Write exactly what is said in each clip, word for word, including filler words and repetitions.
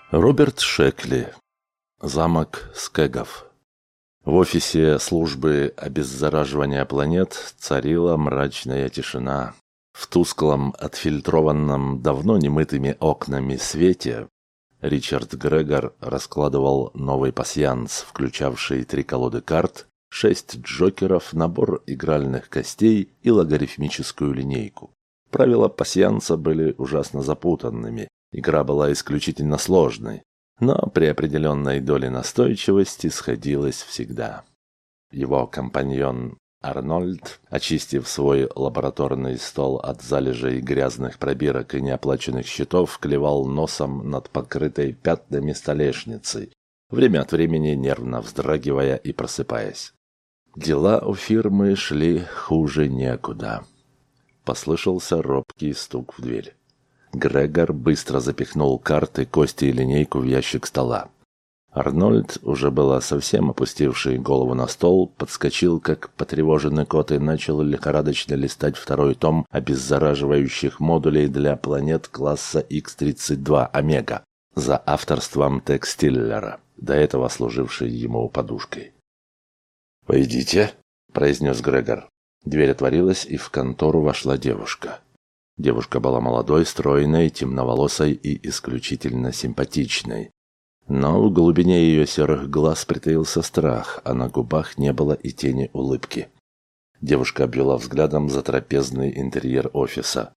Роберт Шекли. Замок Скэгов. В офисе службы обеззараживания планет царила мрачная тишина. В тусклом, отфильтрованном, давно немытыми окнами свете Ричард Грегор раскладывал новый пасьянс, включавший три колоды карт, шесть джокеров, набор игральных костей и логарифмическую линейку. Правила пасьянса были ужасно запутанными. Игра была исключительно сложной, но при определенной доле настойчивости сходилась всегда. Его компаньон Арнольд, очистив свой лабораторный стол от залежей грязных пробирок и неоплаченных счетов, клевал носом над покрытой пятнами столешницей, время от времени нервно вздрагивая и просыпаясь. Дела у фирмы шли хуже некуда. Послышался робкий стук в дверь. Грегор быстро запихнул карты, кости и линейку в ящик стола. Арнольд, уже было совсем опустивший голову на стол, подскочил, как потревоженный кот, и начал лихорадочно листать второй том обеззараживающих модулей для планет класса икс тридцать два Омега за авторством Текстиллера, до этого служившей ему подушкой. «Войдите», — произнес Грегор. Дверь отворилась, и в контору вошла девушка. Девушка была молодой, стройной, темноволосой и исключительно симпатичной. Но в глубине ее серых глаз притаился страх, а на губах не было и тени улыбки. Девушка обвела взглядом затрапезный интерьер офиса.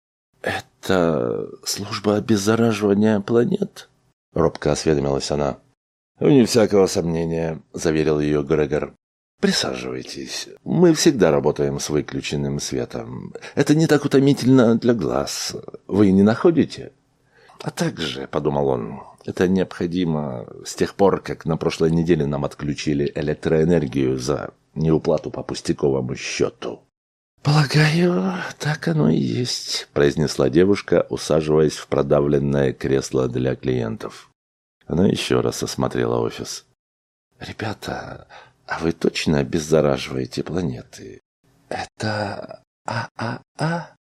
«Это служба обеззараживания планет?» — робко осведомилась она. «Вне всякого сомнения», — заверил ее Грегор. «Присаживайтесь. Мы всегда работаем с выключенным светом. Это не так утомительно для глаз. Вы не находите?» «А также», — подумал он, — «это необходимо с тех пор, как на прошлой неделе нам отключили электроэнергию за неуплату по пустяковому счету». «Полагаю, так оно и есть», — произнесла девушка, усаживаясь в продавленное кресло для клиентов. Она еще раз осмотрела офис. «Ребята, а вы точно обеззараживаете планеты? Это ААА?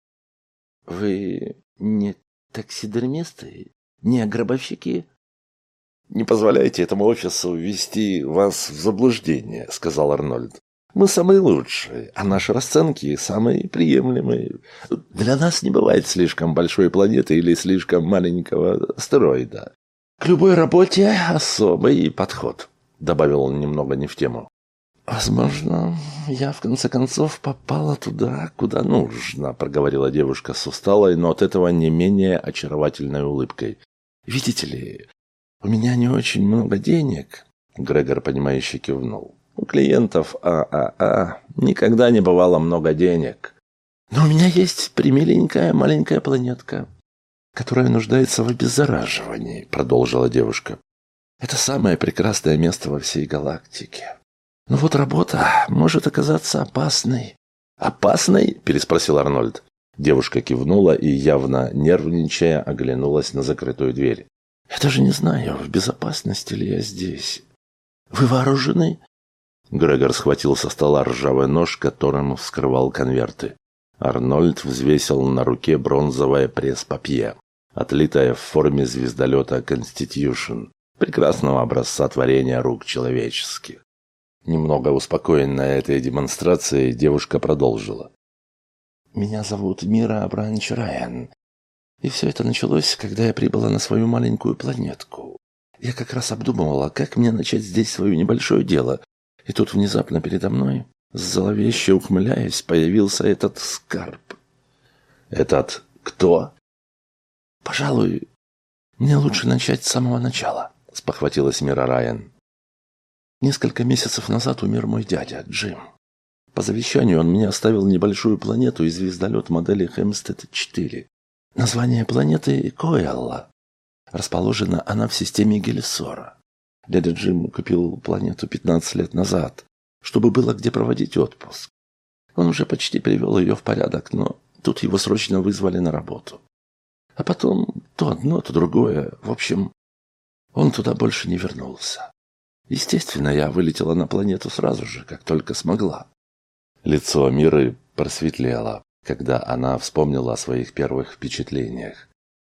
Вы не таксидермисты? Не гробовщики?» «Не позволяйте этому офису ввести вас в заблуждение», — сказал Арнольд. «Мы самые лучшие, а наши расценки самые приемлемые. Для нас не бывает слишком большой планеты или слишком маленького астероида. К любой работе особый подход», — добавил он немного не в тему. «Возможно, я в конце концов попала туда, куда нужно», — проговорила девушка с усталой, но от этого не менее очаровательной улыбкой. «Видите ли, у меня не очень много денег», — Грегор, понимающе кивнул. «У клиентов ААА никогда не бывало много денег. Но у меня есть примиленькая маленькая планетка, которая нуждается в обеззараживании», — продолжила девушка. «Это самое прекрасное место во всей галактике. Но вот работа может оказаться опасной». «Опасной?» – переспросил Арнольд. Девушка кивнула и, явно нервничая, оглянулась на закрытую дверь. «Я даже не знаю, в безопасности ли я здесь. Вы вооружены?» Грегор схватил со стола ржавый нож, которым вскрывал конверты. Арнольд взвесил на руке бронзовое пресс-папье, отлитое в форме звездолета «Конститюшн», прекрасного образца творения рук человеческих. Немного успокоенная этой демонстрацией, девушка продолжила. «Меня зовут Мира Бранч Райан, и все это началось, когда я прибыла на свою маленькую планетку. Я как раз обдумывала, как мне начать здесь свое небольшое дело, и тут внезапно передо мной, зловеще ухмыляясь, появился этот скарб». «Этот кто?» «Пожалуй, мне лучше начать с самого начала», — спохватилась Мира Райан. «Несколько месяцев назад умер мой дядя, Джим. По завещанию он мне оставил небольшую планету и звездолет модели Хэмстед четыре. Название планеты Коэлла. Расположена она в системе Гелиссора. Дядя Джим купил планету пятнадцать лет назад, чтобы было где проводить отпуск. Он уже почти привел ее в порядок, но тут его срочно вызвали на работу. А потом то одно, то другое. В общем, он туда больше не вернулся. Естественно, я вылетела на планету сразу же, как только смогла». Лицо Миры просветлело, когда она вспомнила о своих первых впечатлениях.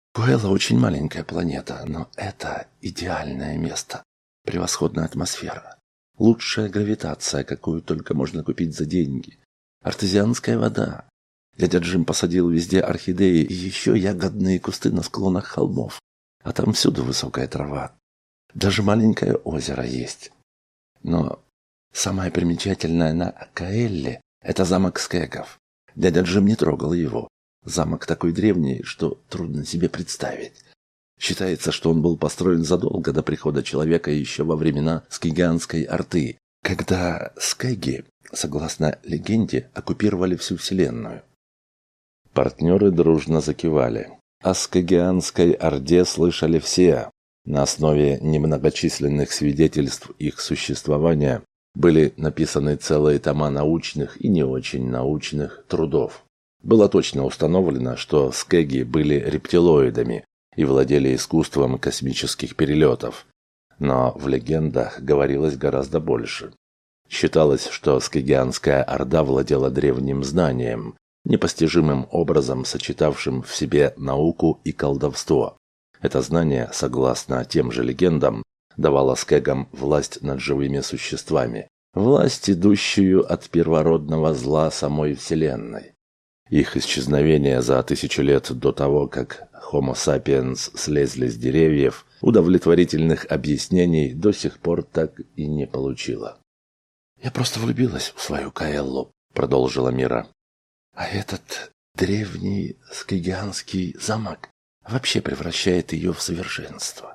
Куэла очень маленькая планета, но это идеальное место. Превосходная атмосфера. Лучшая гравитация, какую только можно купить за деньги. Артезианская вода. Дядя Джим посадил везде орхидеи и еще ягодные кусты на склонах холмов. А там всюду высокая трава. Даже маленькое озеро есть. Но самое примечательное на Каэлле – это замок Скэгов. Дядя Джим не трогал его. Замок такой древний, что трудно себе представить. Считается, что он был построен задолго до прихода человека еще во времена Скэгианской Орды, когда Скэги, согласно легенде, оккупировали всю Вселенную. Партнеры дружно закивали. О Скэгианской Орде слышали все. На основе немногочисленных свидетельств их существования были написаны целые тома научных и не очень научных трудов. Было точно установлено, что скэги были рептилоидами и владели искусством космических перелетов. Но в легендах говорилось гораздо больше. Считалось, что Скэгианская Орда владела древним знанием, непостижимым образом сочетавшим в себе науку и колдовство. Это знание, согласно тем же легендам, давало скэгам власть над живыми существами, власть, идущую от первородного зла самой Вселенной. Их исчезновение за тысячу лет до того, как Homo sapiens слезли с деревьев, удовлетворительных объяснений до сих пор так и не получило. «Я просто влюбилась в свою Каэллу», — продолжила Мира. «А этот древний скэгианский замок вообще превращает ее в совершенство».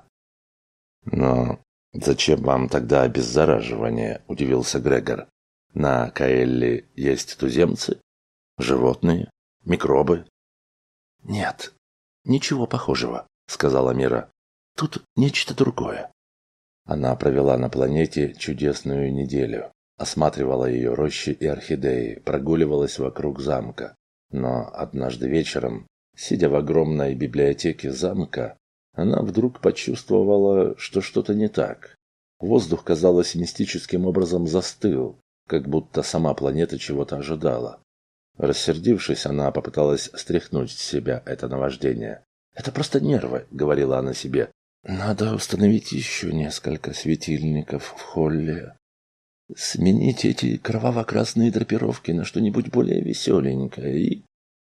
«Но зачем вам тогда обеззараживание?» – удивился Грегор. «На Каэлле есть туземцы? Животные? Микробы?» «Нет, ничего похожего», – сказала Мира. «Тут нечто другое». Она провела на планете чудесную неделю. Осматривала ее рощи и орхидеи, прогуливалась вокруг замка. Но однажды вечером, сидя в огромной библиотеке замка, она вдруг почувствовала, что что-то не так. Воздух, казалось, мистическим образом застыл, как будто сама планета чего-то ожидала. Рассердившись, она попыталась стряхнуть с себя это наваждение. «Это просто нервы», — говорила она себе. «Надо установить еще несколько светильников в холле. Сменить эти кроваво-красные драпировки на что-нибудь более веселенькое и...»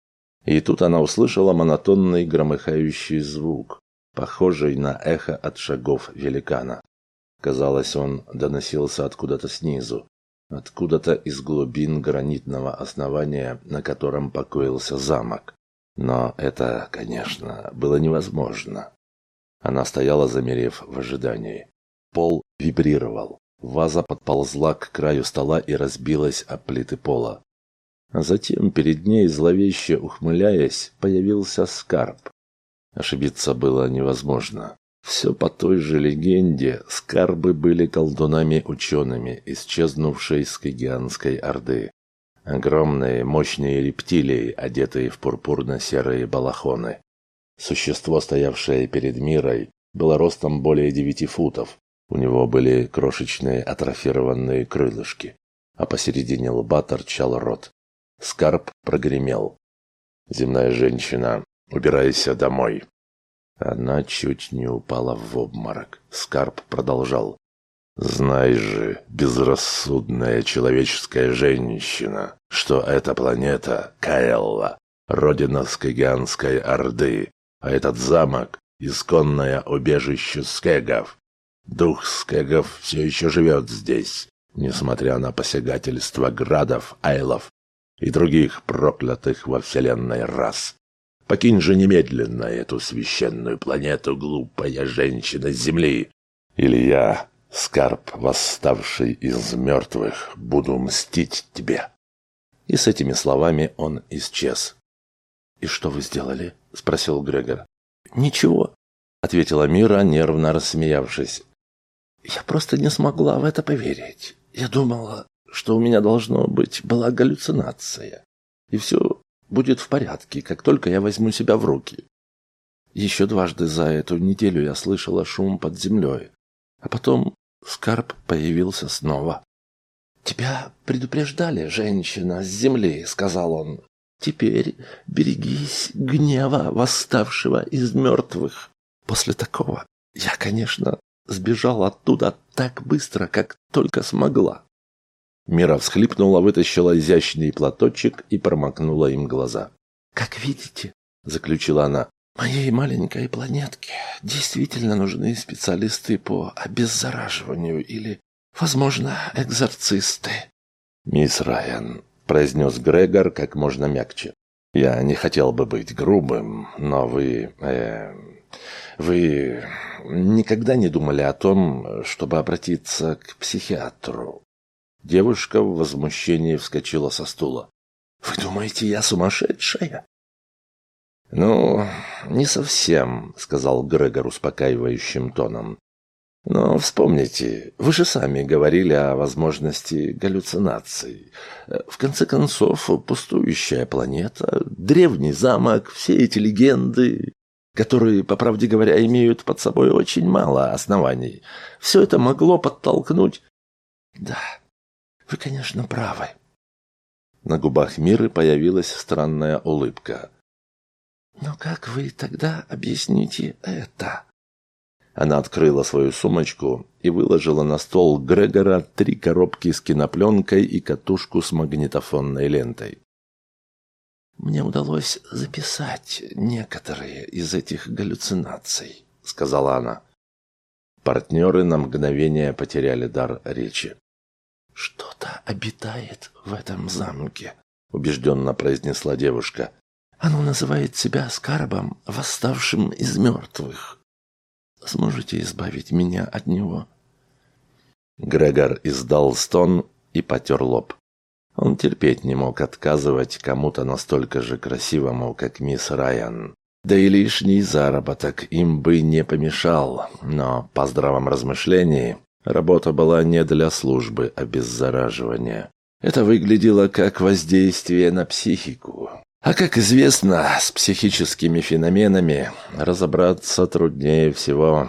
И тут она услышала монотонный громыхающий звук, похожий на эхо от шагов великана. Казалось, он доносился откуда-то снизу, откуда-то из глубин гранитного основания, на котором покоился замок. Но это, конечно, было невозможно. Она стояла, замерев в ожидании. Пол вибрировал. Ваза подползла к краю стола и разбилась о плиты пола. А затем перед ней, зловеще ухмыляясь, появился Скарб. Ошибиться было невозможно. Все по той же легенде, скарбы были колдунами-учеными, исчезнувшей Скэгианской Орды. Огромные, мощные рептилии, одетые в пурпурно-серые балахоны. Существо, стоявшее перед Мирой, было ростом более девяти футов. У него были крошечные атрофированные крылышки, а посередине лба торчал рот. Скарб прогремел: «Земная женщина, убирайся домой». Она чуть не упала в обморок. Скарб продолжал: «Знай же, безрассудная человеческая женщина, что эта планета Каэлла, родина Скэгианской Орды, а этот замок — исконное убежище скэгов. Дух скэгов все еще живет здесь, несмотря на посягательства градов, айлов и других проклятых во вселенной рас. Покинь же немедленно эту священную планету, глупая женщина с земли, или я, Скарб, восставший из мертвых, буду мстить тебе». И с этими словами он исчез. «И что вы сделали?» — спросил Грегор. «Ничего», — ответила Мира, нервно рассмеявшись. «Я просто не смогла в это поверить. Я думала, что у меня, должно быть, была галлюцинация, и все будет в порядке, как только я возьму себя в руки. Еще дважды за эту неделю я слышала шум под землей, а потом Скарб появился снова. «Тебя предупреждали, женщина с земли», — сказал он. Теперь берегись гнева восставшего из мертвых. После такого я, конечно, сбежала оттуда так быстро, как только смогла». Мира всхлипнула, вытащила изящный платочек и промокнула им глаза. «Как видите, — заключила она, — моей маленькой планетке действительно нужны специалисты по обеззараживанию или, возможно, экзорцисты». «Мисс Райан», — произнес Грегор как можно мягче, — «я не хотел бы быть грубым, но вы... Э, вы никогда не думали о том, чтобы обратиться к психиатру?» Девушка в возмущении вскочила со стула. «Вы думаете, я сумасшедшая?» «Ну, не совсем», — сказал Грегор успокаивающим тоном. «Но вспомните, вы же сами говорили о возможности галлюцинаций. В конце концов, пустующая планета, древний замок, все эти легенды, которые, по правде говоря, имеют под собой очень мало оснований, все это могло подтолкнуть...» «Да, вы, конечно, правы». На губах Миры появилась странная улыбка. «Но как вы тогда объясните это?» Она открыла свою сумочку и выложила на стол Грегора три коробки с кинопленкой и катушку с магнитофонной лентой. «Мне удалось записать некоторые из этих галлюцинаций», — сказала она. Партнеры на мгновение потеряли дар речи. «Что-то обитает в этом замке», — убежденно произнесла девушка. «Оно называет себя Скарбом, восставшим из мертвых. Сможете избавить меня от него?» Грегор издал стон и потер лоб. Он терпеть не мог отказывать кому-то настолько же красивому, как мисс Райан. Да и лишний заработок им бы не помешал, но, по здравом размышлении, работа была не для службы обеззараживания. Это выглядело как воздействие на психику. А как известно, с психическими феноменами разобраться труднее всего.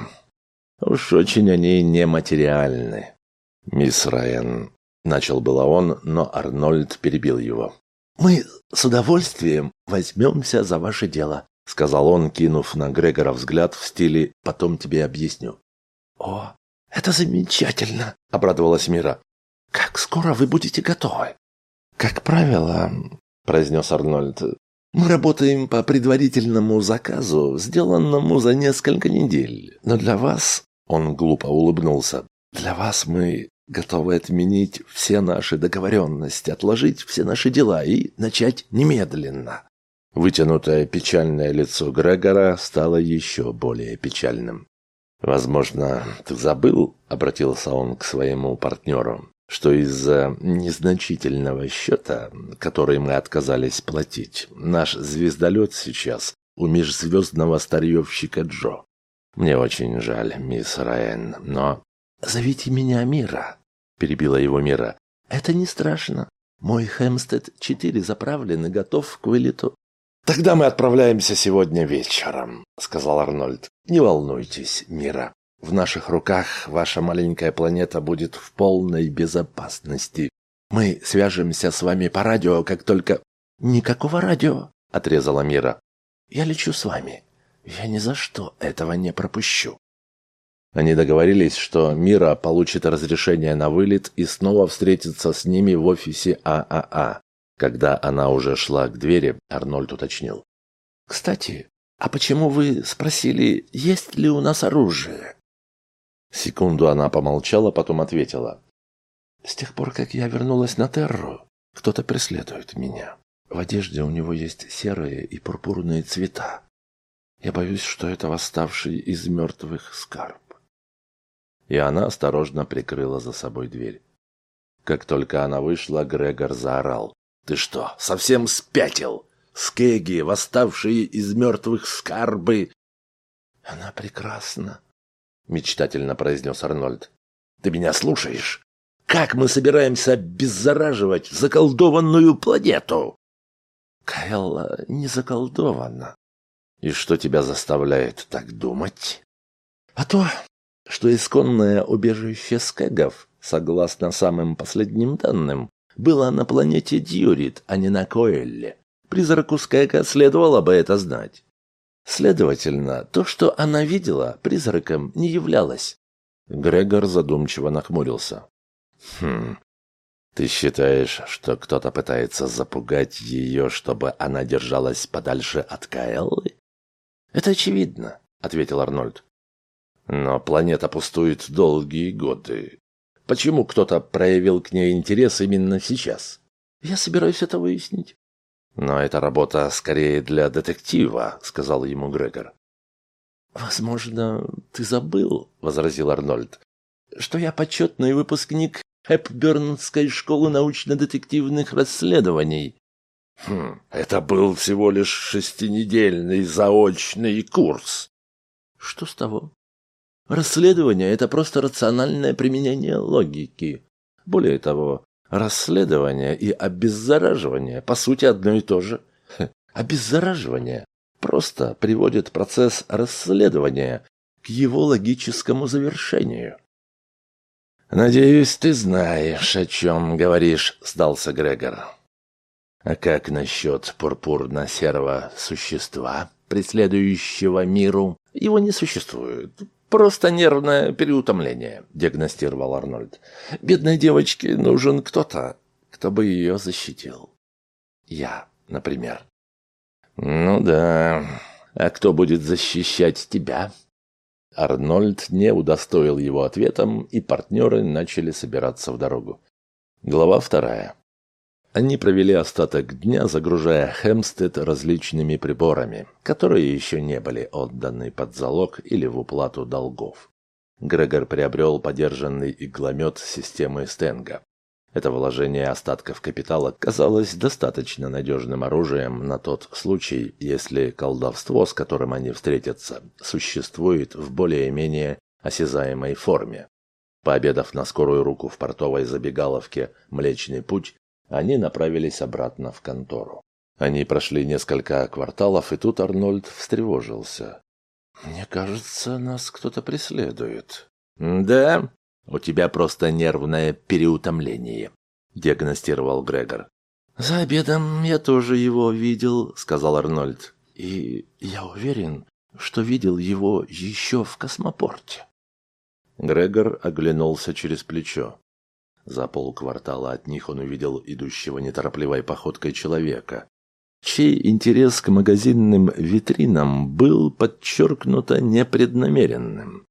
Уж очень они нематериальны. «Мисс Райан», — начал было он, но Арнольд перебил его. «Мы с удовольствием возьмемся за ваше дело», — сказал он, кинув на Грегора взгляд в стиле «потом тебе объясню». «О, это замечательно», — обрадовалась Мира. «Как скоро вы будете готовы?» «Как правило», — произнес Арнольд, — «мы работаем по предварительному заказу, сделанному за несколько недель. Но для вас...» — он глупо улыбнулся. «Для вас мы готовы отменить все наши договоренности, отложить все наши дела и начать немедленно». Вытянутое печальное лицо Грегора стало еще более печальным. «Возможно, ты забыл, — обратился он к своему партнеру, — что из-за незначительного счета, который мы отказались платить, наш звездолет сейчас у межзвездного старьевщика Джо. Мне очень жаль, мисс Райан, но...» «Зовите меня Мира», — перебила его Мира. «Это не страшно. Мой Хэмстед четыре заправлен и готов к вылету». «Тогда мы отправляемся сегодня вечером», — сказал Арнольд. «Не волнуйтесь, Мира. В наших руках ваша маленькая планета будет в полной безопасности. Мы свяжемся с вами по радио, как только...» «Никакого радио», — отрезала Мира. «Я лечу с вами. Я ни за что этого не пропущу». Они договорились, что Мира получит разрешение на вылет и снова встретится с ними в офисе ААА. Когда она уже шла к двери, Арнольд уточнил. «Кстати, а почему вы спросили, есть ли у нас оружие?» Секунду она помолчала, потом ответила. «С тех пор, как я вернулась на Терру, кто-то преследует меня. В одежде у него есть серые и пурпурные цвета. Я боюсь, что это восставший из мертвых Скарб». И она осторожно прикрыла за собой дверь. Как только она вышла, Грегор заорал. «Ты что, совсем спятил? Скеги, восставшие из мертвых Скарбы!» «Она прекрасна», — мечтательно произнес Арнольд. «Ты меня слушаешь? Как мы собираемся обеззараживать заколдованную планету?» «Каэлла не заколдована». «И что тебя заставляет так думать?» «А то, что исконное убежище скегов, согласно самым последним данным, было на планете Дьюрит, а не на Коэлле. Призраку Скэга следовало бы это знать. Следовательно, то, что она видела, призраком не являлось. Грегор задумчиво нахмурился. «Хм, ты считаешь, что кто-то пытается запугать ее, чтобы она держалась подальше от Каэллы?» «Это очевидно», — ответил Арнольд. «Но планета пустует долгие годы. Почему кто-то проявил к ней интерес именно сейчас?» «Я собираюсь это выяснить». «Но это работа скорее для детектива», — сказал ему Грегор. «Возможно, ты забыл», — возразил Арнольд, «что я почетный выпускник Хепбернской школы научно-детективных расследований». «Хм, это был всего лишь шестинедельный заочный курс». «Что с того? Расследование — это просто рациональное применение логики. Более того, расследование и обеззараживание по сути одно и то же. Обеззараживание просто приводит процесс расследования к его логическому завершению». «Надеюсь, ты знаешь, о чем говоришь», — сдался Грегор. «А как насчет пурпурно-серого существа, преследующего миру?» «Его не существует. Просто нервное переутомление», — диагностировал Арнольд. «Бедной девочке нужен кто-то, кто бы ее защитил. Я, например». «Ну да. А кто будет защищать тебя?» Арнольд не удостоил его ответом, и партнеры начали собираться в дорогу. Глава вторая. Они провели остаток дня, загружая Хэмпстед различными приборами, которые еще не были отданы под залог или в уплату долгов. Грегор приобрел подержанный игломет системы Стенга. Это вложение остатков капитала казалось достаточно надежным оружием на тот случай, если колдовство, с которым они встретятся, существует в более-менее осязаемой форме. Пообедав на скорую руку в портовой забегаловке «Млечный путь», они направились обратно в контору. Они прошли несколько кварталов, и тут Арнольд встревожился. «Мне кажется, нас кто-то преследует». «Да? У тебя просто нервное переутомление», — диагностировал Грегор. «За обедом я тоже его видел», — сказал Арнольд. «И я уверен, что видел его еще в космопорте». Грегор оглянулся через плечо. За полквартала от них он увидел идущего неторопливой походкой человека, чей интерес к магазинным витринам был подчеркнуто непреднамеренным.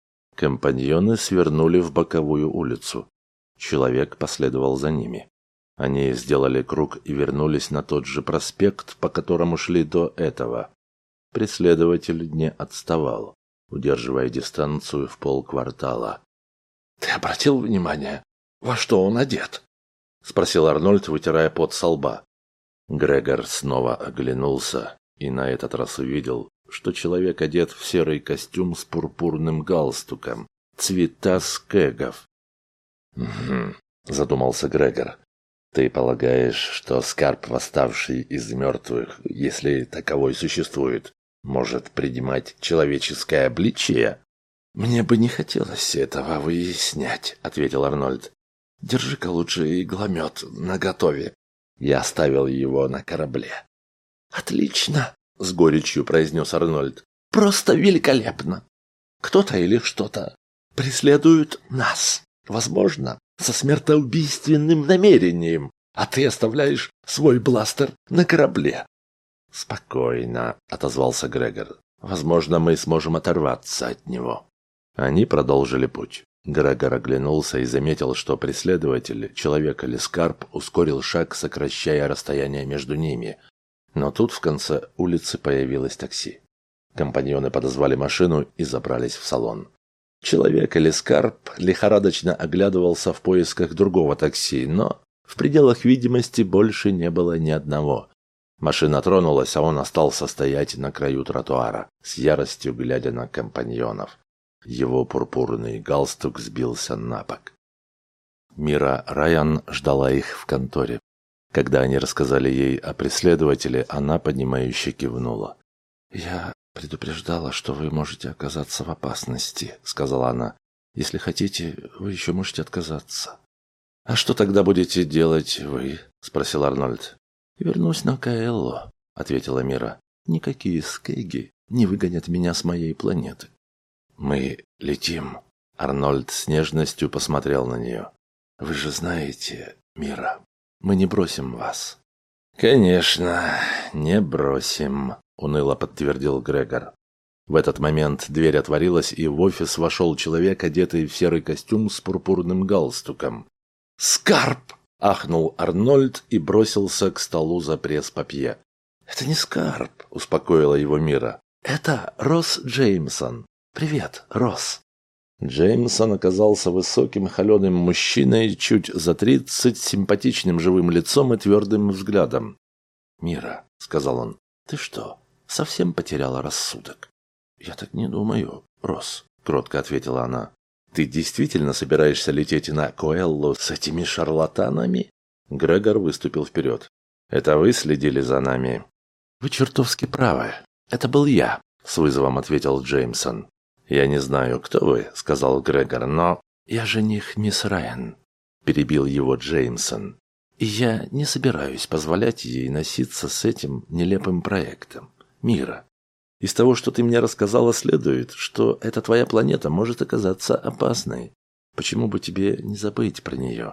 Компаньоны свернули в боковую улицу. Человек последовал за ними. Они сделали круг и вернулись на тот же проспект, по которому шли до этого. Преследователь не отставал, удерживая дистанцию в полквартала. «Ты обратил внимание, во что он одет?» — спросил Арнольд, вытирая пот со лба. Грегор снова оглянулся и на этот раз увидел, что человек одет в серый костюм с пурпурным галстуком, цвета Скэгов. «Угу», — задумался Грегор. «Ты полагаешь, что Скарп, восставший из мертвых, если таковой существует, может принимать человеческое обличие?» «Мне бы не хотелось этого выяснять», — ответил Арнольд. «Держи-ка лучше игломет наготове. Я оставил его на корабле». «Отлично», — с горечью произнес Арнольд. «Просто великолепно. Кто-то или что-то преследует нас, возможно, со смертоубийственным намерением, а ты оставляешь свой бластер на корабле». «Спокойно», — отозвался Грегор. «Возможно, мы сможем оторваться от него». Они продолжили путь. Грегор оглянулся и заметил, что преследователь, человек или Скарп, ускорил шаг, сокращая расстояние между ними. Но тут в конце улицы появилось такси. Компаньоны подозвали машину и забрались в салон. Человек или Скарп лихорадочно оглядывался в поисках другого такси, но в пределах видимости больше не было ни одного. Машина тронулась, а он остался стоять на краю тротуара, с яростью глядя на компаньонов. Его пурпурный галстук сбился на бок. Мира Райан ждала их в конторе. Когда они рассказали ей о преследователе, она, понимающе кивнула. «Я предупреждала, что вы можете оказаться в опасности», — сказала она. «Если хотите, вы еще можете отказаться». «А что тогда будете делать вы?» — спросил Арнольд. «Вернусь на Каэлло», — ответила Мира. «Никакие скеги не выгонят меня с моей планеты». «Мы летим», — Арнольд с нежностью посмотрел на нее. «Вы же знаете, Мира, мы не бросим вас». «Конечно, не бросим», — уныло подтвердил Грегор. В этот момент дверь отворилась, и в офис вошел человек, одетый в серый костюм с пурпурным галстуком. «Скарп!» — ахнул Арнольд и бросился к столу за пресс-папье. «Это не Скарп», — успокоила его Мира. «Это Росс Джеймсон. Привет, Росс». Джеймсон оказался высоким холеным мужчиной, чуть за тридцать, с симпатичным живым лицом и твердым взглядом. «Мира», — сказал он, — «ты что, совсем потеряла рассудок?» «Я так не думаю, Росс», — кротко ответила она. «Ты действительно собираешься лететь на Коэллу с этими шарлатанами?» Грегор выступил вперед. «Это вы следили за нами?» «Вы чертовски правы. Это был я», — с вызовом ответил Джеймсон. «Я не знаю, кто вы», — сказал Грегор, — «но...» «Я жених мисс Райан», — перебил его Джеймсон. «И я не собираюсь позволять ей носиться с этим нелепым проектом. Мира, из того, что ты мне рассказала, следует, что эта твоя планета может оказаться опасной. Почему бы тебе не забыть про нее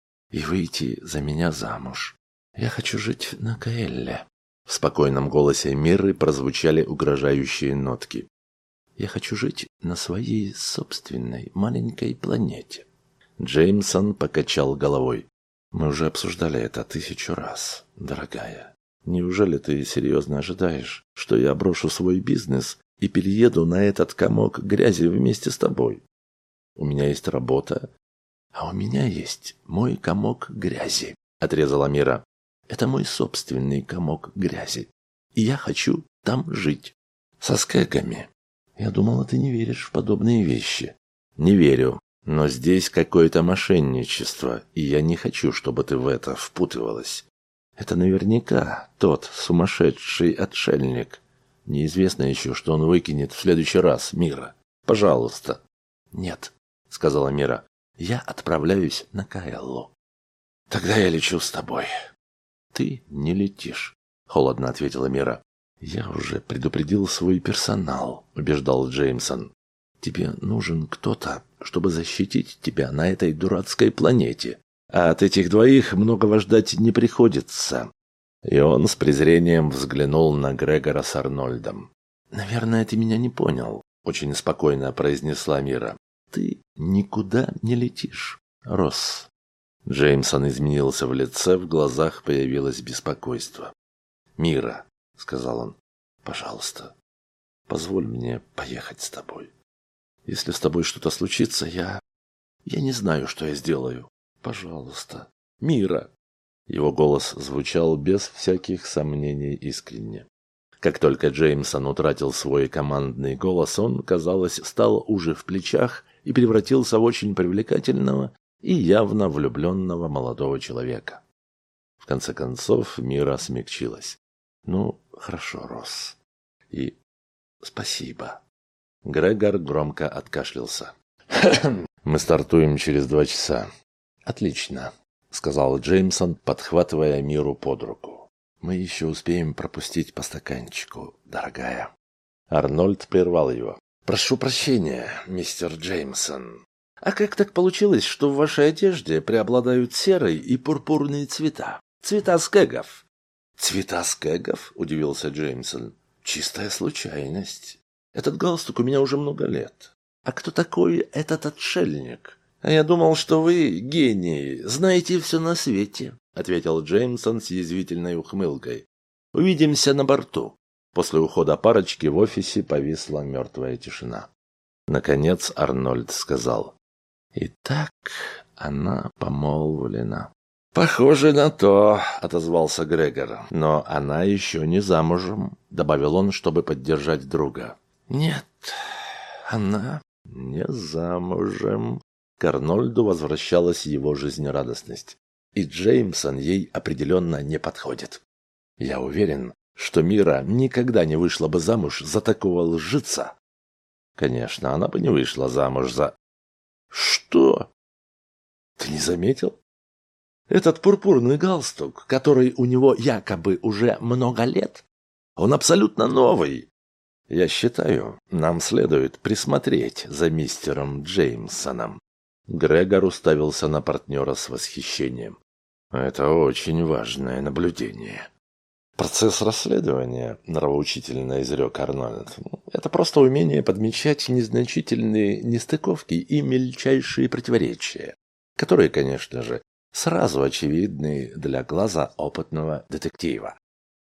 и выйти за меня замуж? Я хочу жить на Каэлле». В спокойном голосе Миры прозвучали угрожающие нотки. «Я хочу жить на своей собственной маленькой планете». Джеймсон покачал головой. «Мы уже обсуждали это тысячу раз, дорогая. Неужели ты серьезно ожидаешь, что я брошу свой бизнес и перееду на этот комок грязи вместе с тобой? У меня есть работа, а у меня есть мой комок грязи», — отрезала Мира. «Это мой собственный комок грязи, и я хочу там жить. Со скэгами. Я думала, ты не веришь в подобные вещи». «Не верю, но здесь какое-то мошенничество, и я не хочу, чтобы ты в это впутывалась. Это наверняка тот сумасшедший отшельник. Неизвестно еще, что он выкинет в следующий раз, Мира. Пожалуйста». «Нет», — сказала Мира, — «я отправляюсь на Каэллу». «Тогда я лечу с тобой». «Ты не летишь», — холодно ответила Мира. «Я уже предупредил свой персонал», — убеждал Джеймсон. «Тебе нужен кто-то, чтобы защитить тебя на этой дурацкой планете. А от этих двоих многого ждать не приходится». И он с презрением взглянул на Грегора с Арнольдом. «Наверное, ты меня не понял», — очень спокойно произнесла Мира. «Ты никуда не летишь, Росс». Джеймсон изменился в лице, в глазах появилось беспокойство. «Мира», — сказал он, — «пожалуйста, позволь мне поехать с тобой. Если с тобой что-то случится, я... я не знаю, что я сделаю. Пожалуйста, Мира». Его голос звучал без всяких сомнений искренне. Как только Джеймсон утратил свой командный голос, он, казалось, стал уже в плечах и превратился в очень привлекательного и явно влюбленного молодого человека. В конце концов, Мира смягчилась. «Ну, хорошо, Росс. И спасибо». Грегор громко откашлялся. «Мы стартуем через два часа». «Отлично», — сказал Джеймсон, подхватывая Миру под руку. «Мы еще успеем пропустить по стаканчику, дорогая». Арнольд прервал его. «Прошу прощения, мистер Джеймсон. А как так получилось, что в вашей одежде преобладают серый и пурпурные цвета? Цвета скэгов». «Цвета скэгов?» — удивился Джеймсон. «Чистая случайность. Этот галстук у меня уже много лет. А кто такой этот отшельник?» «А я думал, что вы, гений, знаете все на свете», — ответил Джеймсон с язвительной ухмылкой. «Увидимся на борту». После ухода парочки в офисе повисла мертвая тишина. Наконец Арнольд сказал: «Итак, она помолвлена». «Похоже на то», — отозвался Грегор. «Но она еще не замужем», — добавил он, чтобы поддержать друга. «Нет, она не замужем». К Арнольду возвращалась его жизнерадостность. И Джеймсон ей определенно не подходит. «Я уверен, что Мира никогда не вышла бы замуж за такого лжеца». «Конечно, она бы не вышла замуж за...» «Что? Ты не заметил?» Этот пурпурный галстук, который у него якобы уже много лет, он абсолютно новый. Я считаю, нам следует присмотреть за мистером Джеймсоном». Грегор уставился на партнера с восхищением. «Это очень важное наблюдение». «Процесс расследования», — нравоучительно изрек Арнольд, — «это просто умение подмечать незначительные нестыковки и мельчайшие противоречия, которые, конечно же, сразу очевидны для глаза опытного детектива».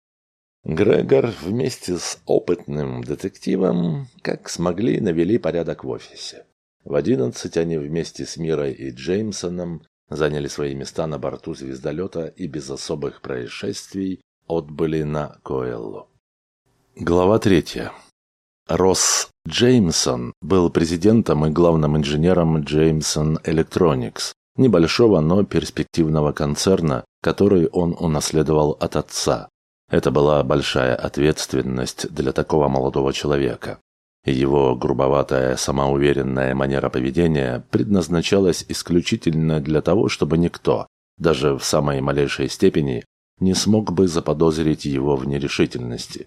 Грегор вместе с опытным детективом, как смогли, навели порядок в офисе. В одиннадцать они вместе с Мирой и Джеймсоном заняли свои места на борту звездолета и без особых происшествий отбыли на Коэллу. Глава третья. Росс Джеймсон был президентом и главным инженером Джеймсон Electronics, небольшого, но перспективного концерна, который он унаследовал от отца. Это была большая ответственность для такого молодого человека. Его грубоватая, самоуверенная манера поведения предназначалась исключительно для того, чтобы никто, даже в самой малейшей степени, не смог бы заподозрить его в нерешительности.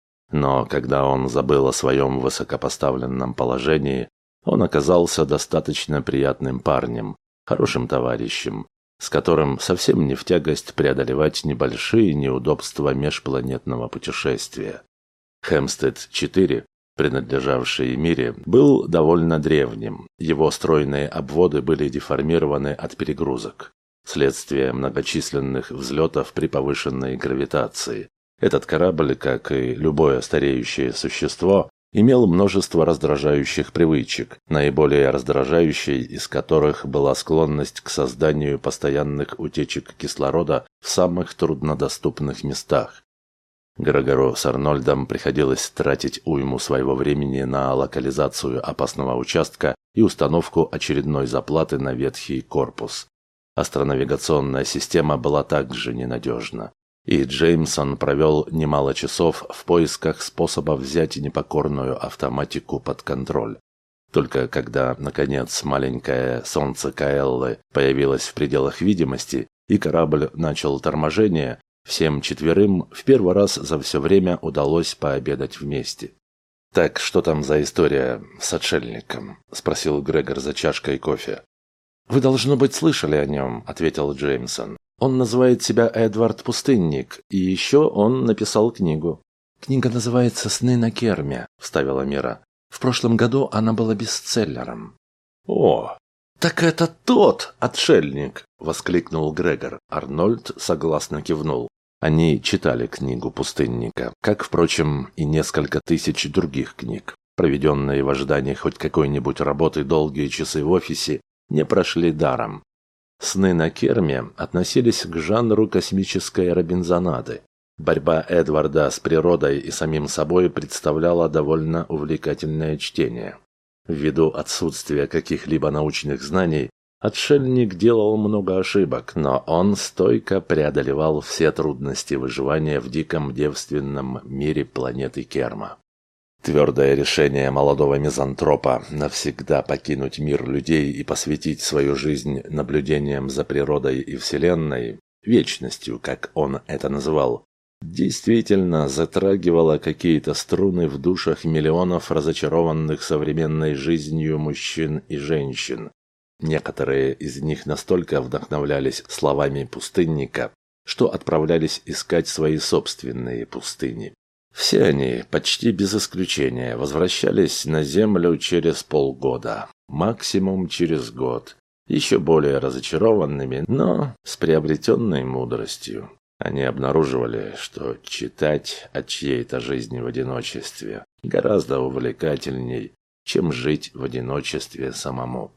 Но когда он забыл о своем высокопоставленном положении, он оказался достаточно приятным парнем, хорошим товарищем, с которым совсем не в тягость преодолевать небольшие неудобства межпланетного путешествия. Хэмстед-четыре, принадлежавший Мире, был довольно древним, его стройные обводы были деформированы от перегрузок. Следствие многочисленных взлетов при повышенной гравитации. Этот корабль, как и любое стареющее существо, имел множество раздражающих привычек, наиболее раздражающей из которых была склонность к созданию постоянных утечек кислорода в самых труднодоступных местах. Грегору с Арнольдом приходилось тратить уйму своего времени на локализацию опасного участка и установку очередной заплаты на ветхий корпус. Астронавигационная система была также ненадежна, и Джеймсон провел немало часов в поисках способа взять непокорную автоматику под контроль. Только когда, наконец, маленькое солнце Каэллы появилось в пределах видимости, и корабль начал торможение, всем четверым в первый раз за все время удалось пообедать вместе. «Так что там за история с отшельником?» – спросил Грегор за чашкой кофе. «Вы, должно быть, слышали о нем», — ответил Джеймсон. «Он называет себя Эдвард Пустынник, и еще он написал книгу». «Книга называется «Сны на Керме», — вставила Мира. «В прошлом году она была бестселлером». «О, так это тот отшельник!» — воскликнул Грегор. Арнольд согласно кивнул. Они читали книгу Пустынника, как, впрочем, и несколько тысяч других книг. Проведенные в ожидании хоть какой-нибудь работы долгие часы в офисе не прошли даром. «Сны на Керме» относились к жанру космической робинзонады. Борьба Эдварда с природой и самим собой представляла довольно увлекательное чтение. Ввиду отсутствия каких-либо научных знаний, отшельник делал много ошибок, но он стойко преодолевал все трудности выживания в диком девственном мире планеты Керма. Твердое решение молодого мизантропа навсегда покинуть мир людей и посвятить свою жизнь наблюдениям за природой и Вселенной, вечностью, как он это называл, действительно затрагивало какие-то струны в душах миллионов разочарованных современной жизнью мужчин и женщин. Некоторые из них настолько вдохновлялись словами пустынника, что отправлялись искать свои собственные пустыни. Все они, почти без исключения, возвращались на Землю через полгода, максимум через год, еще более разочарованными, но с приобретенной мудростью. Они обнаруживали, что читать о чьей-то жизни в одиночестве гораздо увлекательней, чем жить в одиночестве самому.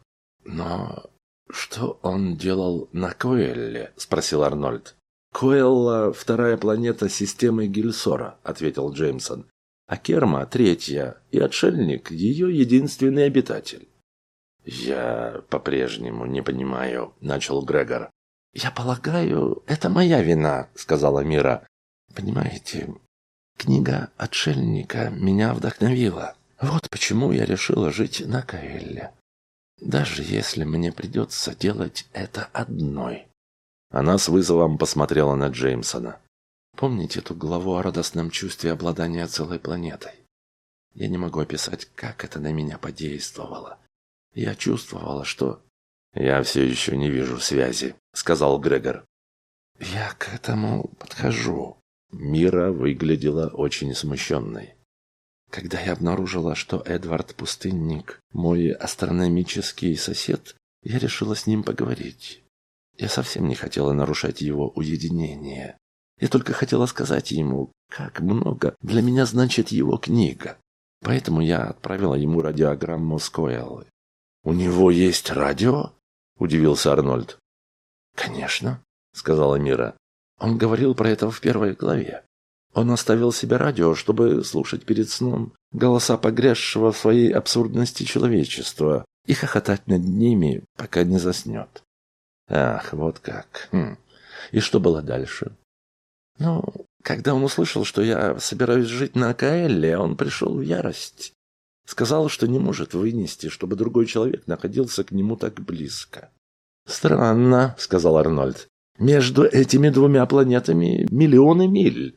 «Но что он делал на Коэлле?» – спросил Арнольд. «Коэлла – вторая планета системы Гильсора», – ответил Джеймсон. «А Керма – третья, и отшельник – ее единственный обитатель». «Я по-прежнему не понимаю», – начал Грегор. «Я полагаю, это моя вина», – сказала Мира. «Понимаете, книга отшельника меня вдохновила. Вот почему я решила жить на Коэлле. Даже если мне придется делать это одной». Она с вызовом посмотрела на Джеймсона. Помните ту главу о радостном чувстве обладания целой планетой? Я не могу описать, как это на меня подействовало. Я чувствовала, что... «Я все еще не вижу связи», — сказал Грегор. «Я к этому подхожу». Мира выглядела очень смущенной. Когда я обнаружила, что Эдвард Пустынник – мой астрономический сосед, я решила с ним поговорить. Я совсем не хотела нарушать его уединение. Я только хотела сказать ему, как много для меня значит его книга. Поэтому я отправила ему радиограмму с Коэллы. «У него есть радио?» – удивился Арнольд. «Конечно», – сказала Мира. «Он говорил про это в первой главе. Он оставил себе радио, чтобы слушать перед сном голоса погрязшего в своей абсурдности человечества и хохотать над ними, пока не заснет». «Ах, вот как. Хм. И что было дальше?» «Ну, когда он услышал, что я собираюсь жить на Коэлле, он пришел в ярость. Сказал, что не может вынести, чтобы другой человек находился к нему так близко». «Странно», — сказал Арнольд. «Между этими двумя планетами миллионы миль».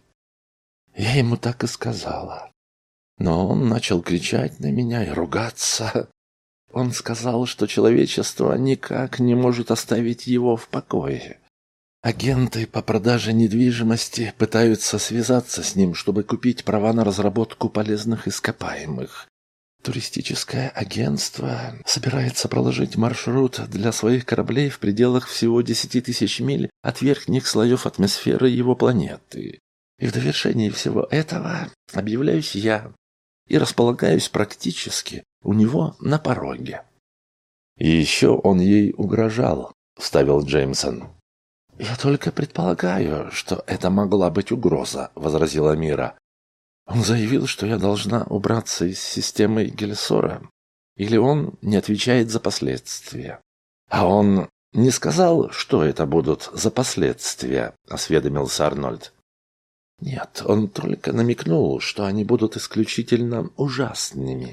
Я ему так и сказала. Но он начал кричать на меня и ругаться. Он сказал, что человечество никак не может оставить его в покое. Агенты по продаже недвижимости пытаются связаться с ним, чтобы купить права на разработку полезных ископаемых. Туристическое агентство собирается проложить маршрут для своих кораблей в пределах всего десяти тысяч миль от верхних слоев атмосферы его планеты. И в довершении всего этого объявляюсь я и располагаюсь практически у него на пороге. «И еще он ей угрожал», — вставил Джеймсон. «Я только предполагаю, что это могла быть угроза», — возразила Мира. «Он заявил, что я должна убраться из системы Гельсора, или он не отвечает за последствия». «А он не сказал, что это будут за последствия?» — осведомился Арнольд. «Нет, он только намекнул, что они будут исключительно ужасными».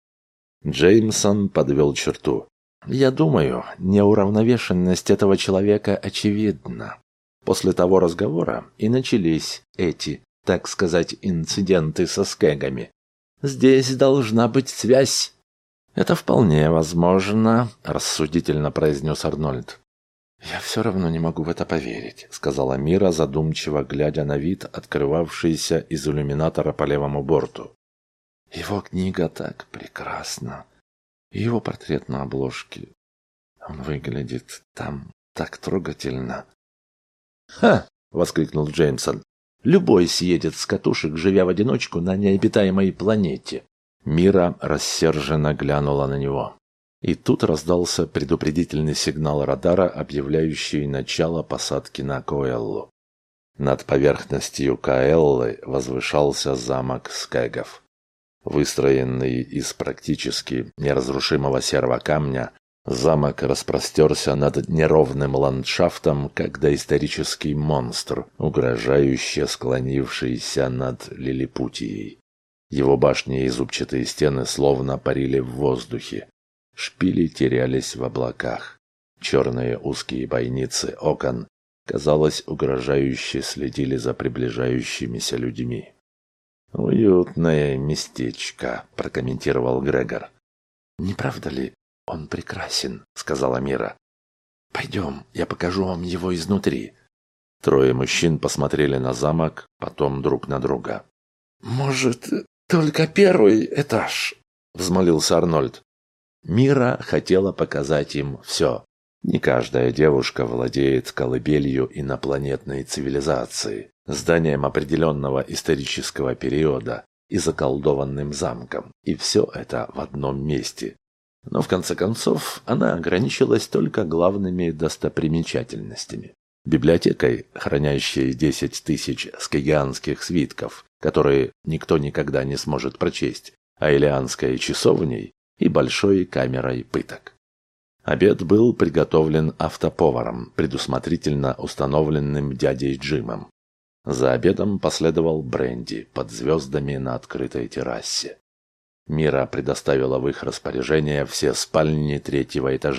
Джеймсон подвел черту. «Я думаю, неуравновешенность этого человека очевидна. После того разговора и начались эти, так сказать, инциденты со скэгами. Здесь должна быть связь». «Это вполне возможно», — рассудительно произнес Арнольд. «Я все равно не могу в это поверить», — сказала Мира, задумчиво глядя на вид, открывавшийся из иллюминатора по левому борту. «Его книга так прекрасна. И его портрет на обложке. Он выглядит там так трогательно». «Ха!» — воскликнул Джеймсон. «Любой съедет с катушек, живя в одиночку на необитаемой планете». Мира рассерженно глянула на него. И тут раздался предупредительный сигнал радара, объявляющий начало посадки на Коэллу. Над поверхностью Коэллы возвышался замок скэгов. Выстроенный из практически неразрушимого серого камня, замок распростерся над неровным ландшафтом, как доисторический монстр, угрожающе склонившийся над Лилипутией. Его башни и зубчатые стены словно парили в воздухе. Шпили терялись в облаках. Черные узкие бойницы окон, казалось, угрожающе следили за приближающимися людьми. «Уютное местечко», — прокомментировал Грегор. «Не правда ли, он прекрасен?» — сказала Мира. «Пойдем, я покажу вам его изнутри». Трое мужчин посмотрели на замок, потом друг на друга. «Может, только первый этаж?» — взмолился Арнольд. Мира хотела показать им все. Не каждая девушка владеет колыбелью инопланетной цивилизации, зданием определенного исторического периода и заколдованным замком, и все это в одном месте. Но в конце концов она ограничилась только главными достопримечательностями. Библиотекой, хранящей десять тысяч скагианских свитков, которые никто никогда не сможет прочесть, аэлианской часовней и большой камерой пыток. Обед был приготовлен автоповаром, предусмотрительно установленным дядей Джимом. За обедом последовал бренди под звездами на открытой террасе. Мира предоставила в их распоряжение все спальни третьего этажа,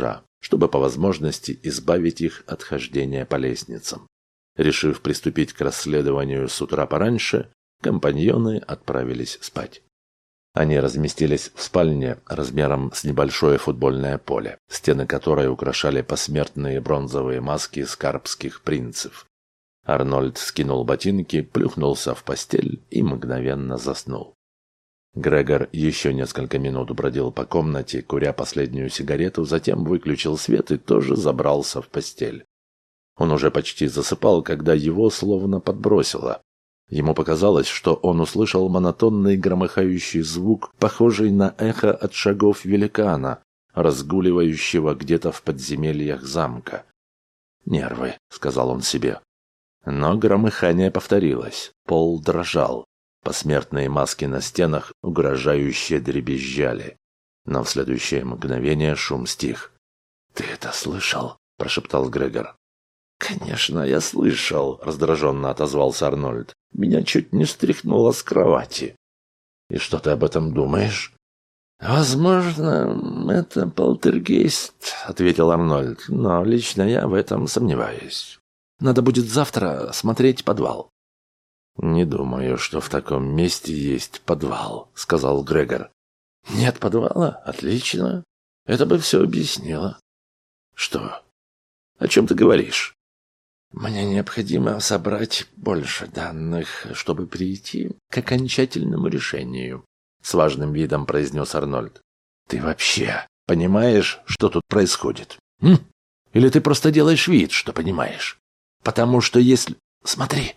чтобы по возможности избавить их от хождения по лестницам. Решив приступить к расследованию с утра пораньше, компаньоны отправились спать. Они разместились в спальне размером с небольшое футбольное поле, стены которой украшали посмертные бронзовые маски скарбских принцев. Арнольд скинул ботинки, плюхнулся в постель и мгновенно заснул. Грегор еще несколько минут бродил по комнате, куря последнюю сигарету, затем выключил свет и тоже забрался в постель. Он уже почти засыпал, когда его словно подбросило. Ему показалось, что он услышал монотонный громыхающий звук, похожий на эхо от шагов великана, разгуливающего где-то в подземельях замка. «Нервы», — сказал он себе. Но громыхание повторилось, пол дрожал, посмертные маски на стенах угрожающе дребезжали. Но в следующее мгновение шум стих. «Ты это слышал?» — прошептал Грегор. «Конечно, я слышал», — раздраженно отозвался Арнольд. «Меня чуть не стряхнуло с кровати». «И что ты об этом думаешь?» «Возможно, это полтергейст», — ответил Арнольд, «но лично я в этом сомневаюсь. Надо будет завтра смотреть подвал». «Не думаю, что в таком месте есть подвал», — сказал Грегор. «Нет подвала? Отлично. Это бы все объяснило». «Что? О чем ты говоришь?» «Мне необходимо собрать больше данных, чтобы прийти к окончательному решению», — с важным видом произнес Арнольд. «Ты вообще понимаешь, что тут происходит? М? Или ты просто делаешь вид, что понимаешь? Потому что если... Смотри!»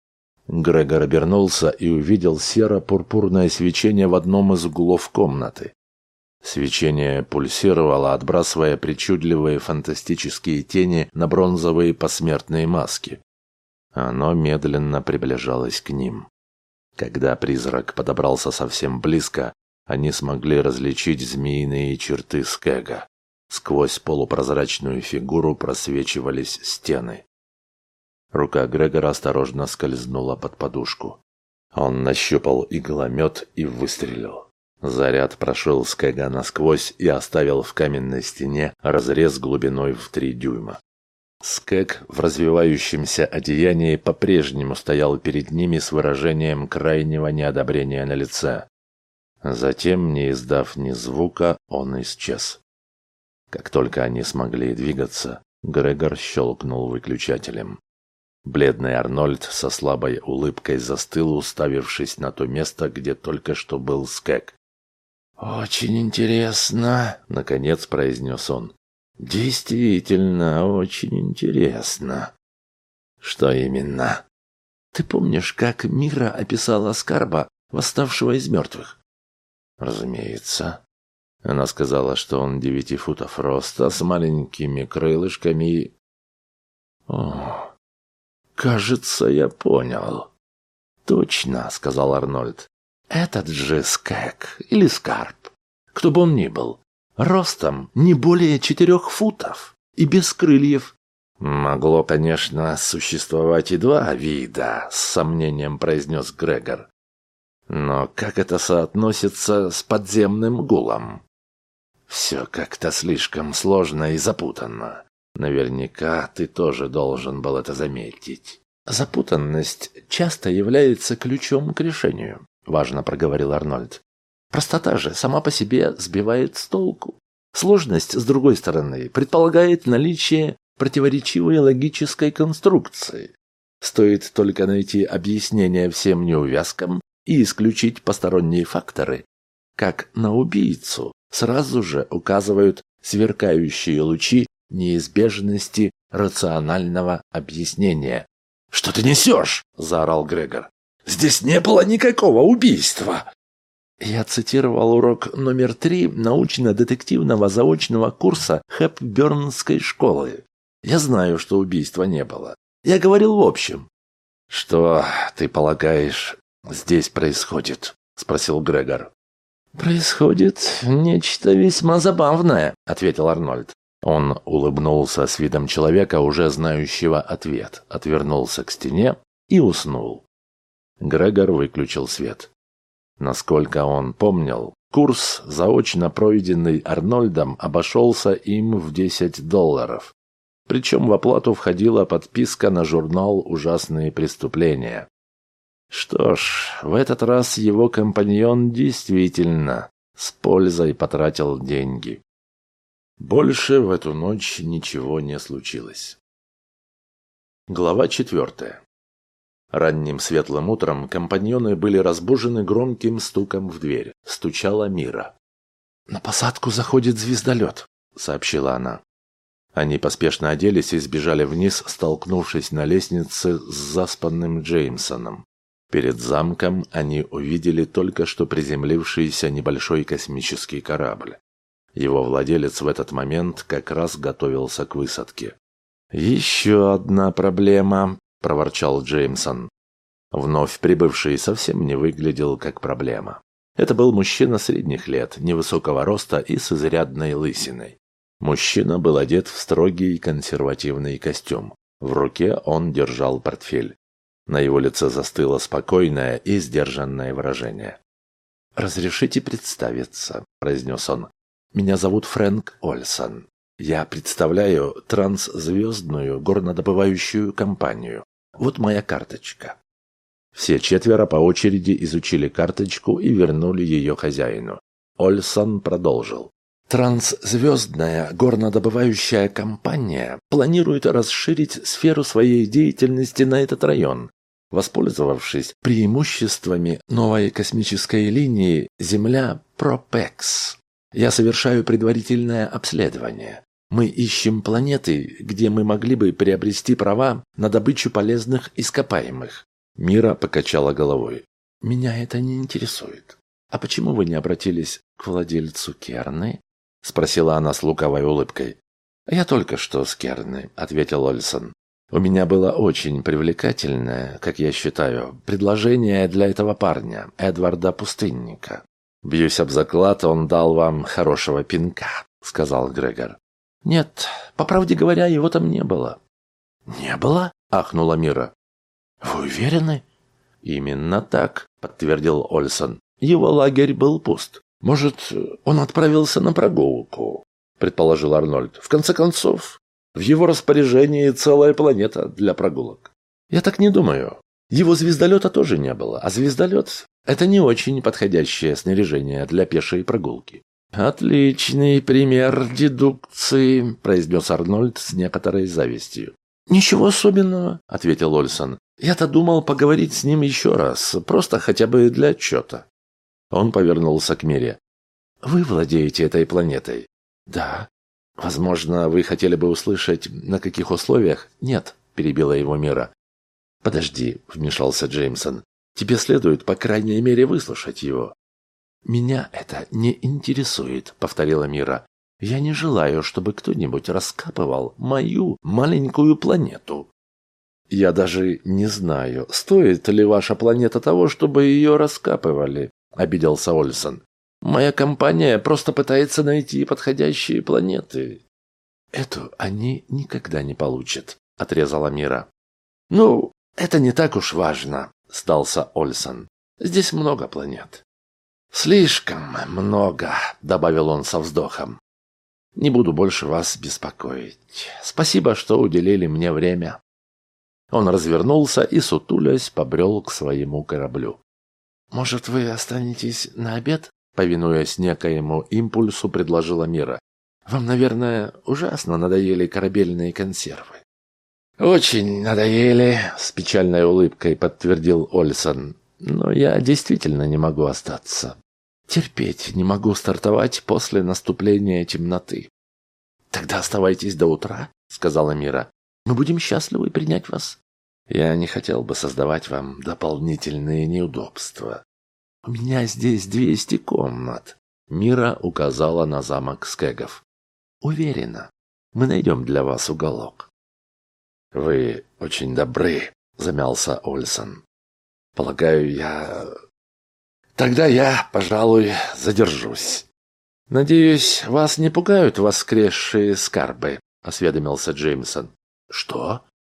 Грегор обернулся и увидел серо-пурпурное свечение в одном из углов комнаты. Свечение пульсировало, отбрасывая причудливые фантастические тени на бронзовые посмертные маски. Оно медленно приближалось к ним. Когда призрак подобрался совсем близко, они смогли различить змеиные черты Скега. Сквозь полупрозрачную фигуру просвечивались стены. Рука Грегора осторожно скользнула под подушку. Он нащупал игломет и выстрелил. Заряд прошел Скега насквозь и оставил в каменной стене разрез глубиной в три дюйма. Скег в развивающемся одеянии по-прежнему стоял перед ними с выражением крайнего неодобрения на лице. Затем, не издав ни звука, он исчез. Как только они смогли двигаться, Грегор щелкнул выключателем. Бледный Арнольд со слабой улыбкой застыл, уставившись на то место, где только что был Скег. «Очень интересно», — наконец произнес он. «Действительно, очень интересно». «Что именно?» «Ты помнишь, как Мира описала Скарба, восставшего из мертвых?» «Разумеется». Она сказала, что он девяти футов роста, с маленькими крылышками и... «О, кажется, я понял». «Точно», — сказал Арнольд. «Этот же Скег или Скарб, кто бы он ни был, ростом не более четырех футов и без крыльев». «Могло, конечно, существовать и два вида», — с сомнением произнес Грегор. «Но как это соотносится с подземным гулом?» «Все как-то слишком сложно и запутанно. Наверняка ты тоже должен был это заметить». «Запутанность часто является ключом к решению», — важно проговорил Арнольд. «Простота же сама по себе сбивает с толку. Сложность, с другой стороны, предполагает наличие противоречивой логической конструкции. Стоит только найти объяснение всем неувязкам и исключить посторонние факторы, как на убийцу сразу же указывают сверкающие лучи неизбежности рационального объяснения». «Что ты несешь?» — заорал Грегор. «Здесь не было никакого убийства!» Я цитировал урок номер три научно-детективного заочного курса Хэпбернской школы. Я знаю, что убийства не было. Я говорил в общем. «Что, ты полагаешь, здесь происходит?» — спросил Грегор. «Происходит нечто весьма забавное», — ответил Арнольд. Он улыбнулся с видом человека, уже знающего ответ, отвернулся к стене и уснул. Грегор выключил свет. Насколько он помнил, курс, заочно пройденный Арнольдом, обошелся им в десять долларов. Причем в оплату входила подписка на журнал «Ужасные преступления». Что ж, в этот раз его компаньон действительно с пользой потратил деньги. Больше в эту ночь ничего не случилось. Глава четвертая. Ранним светлым утром компаньоны были разбужены громким стуком в дверь. Стучала Мира. «На посадку заходит звездолет», — сообщила она. Они поспешно оделись и сбежали вниз, столкнувшись на лестнице с заспанным Джеймсоном. Перед замком они увидели только что приземлившийся небольшой космический корабль. Его владелец в этот момент как раз готовился к высадке. «Еще одна проблема», — проворчал Джеймсон. Вновь прибывший совсем не выглядел как проблема. Это был мужчина средних лет, невысокого роста и с изрядной лысиной. Мужчина был одет в строгий консервативный костюм. В руке он держал портфель. На его лице застыло спокойное и сдержанное выражение. «Разрешите представиться», — произнес он. «Меня зовут Фрэнк Ольсон. Я представляю трансзвездную горнодобывающую компанию. Вот моя карточка». Все четверо по очереди изучили карточку и вернули ее хозяину. Ольсон продолжил. Трансзвездная горнодобывающая компания планирует расширить сферу своей деятельности на этот район, воспользовавшись преимуществами новой космической линии Земля-Пропекс. Я совершаю предварительное обследование. Мы ищем планеты, где мы могли бы приобрести права на добычу полезных ископаемых. Мира покачала головой. Меня это не интересует. А почему вы не обратились к владельцу Керны? Спросила она с лукавой улыбкой. «Я только что с Керны», — ответил Ольсон. «У меня было очень привлекательное, как я считаю, предложение для этого парня, Эдварда Пустынника. Бьюсь об заклад, он дал вам хорошего пинка», — сказал Грегор. «Нет, по правде говоря, его там не было». «Не было?» — ахнула Мира. «Вы уверены?» «Именно так», — подтвердил Ольсон. «Его лагерь был пуст. Может, он отправился на прогулку», — предположил Арнольд. «В конце концов, в его распоряжении целая планета для прогулок». «Я так не думаю. Его звездолета тоже не было, а звездолет — это не очень подходящее снаряжение для пешей прогулки». «Отличный пример дедукции», — произнес Арнольд с некоторой завистью. «Ничего особенного», — ответил Ольсон. «Я-то думал поговорить с ним еще раз, просто хотя бы для отчета». Он повернулся к Мире. «Вы владеете этой планетой?» «Да». «Возможно, вы хотели бы услышать, на каких условиях?» «Нет», — перебила его Мира. «Подожди», — вмешался Джеймсон. «Тебе следует, по крайней мере, выслушать его». «Меня это не интересует», — повторила Мира. «Я не желаю, чтобы кто-нибудь раскапывал мою маленькую планету». «Я даже не знаю, стоит ли ваша планета того, чтобы ее раскапывали», — обиделся Ольсон. «Моя компания просто пытается найти подходящие планеты». «Эту они никогда не получат», — отрезала Мира. «Ну, это не так уж важно», — сдался Ольсон. «Здесь много планет». «Слишком много», — добавил он со вздохом. «Не буду больше вас беспокоить. Спасибо, что уделили мне время». Он развернулся и, сутулясь, побрел к своему кораблю. «Может, вы останетесь на обед?» — повинуясь некоему импульсу, предложила Мира. «Вам, наверное, ужасно надоели корабельные консервы». «Очень надоели», — с печальной улыбкой подтвердил Ольсон. «Но я действительно не могу остаться. Терпеть не могу стартовать после наступления темноты». «Тогда оставайтесь до утра», — сказала Мира. «Мы будем счастливы принять вас». «Я не хотел бы создавать вам дополнительные неудобства. У меня здесь двести комнат», — Мира указала на замок Скэгов. «Уверена, мы найдем для вас уголок». «Вы очень добры», — замялся Ольсон. «Полагаю, я... Тогда я, пожалуй, задержусь». «Надеюсь, вас не пугают воскресшие скарбы», — осведомился Джеймсон. «Что?»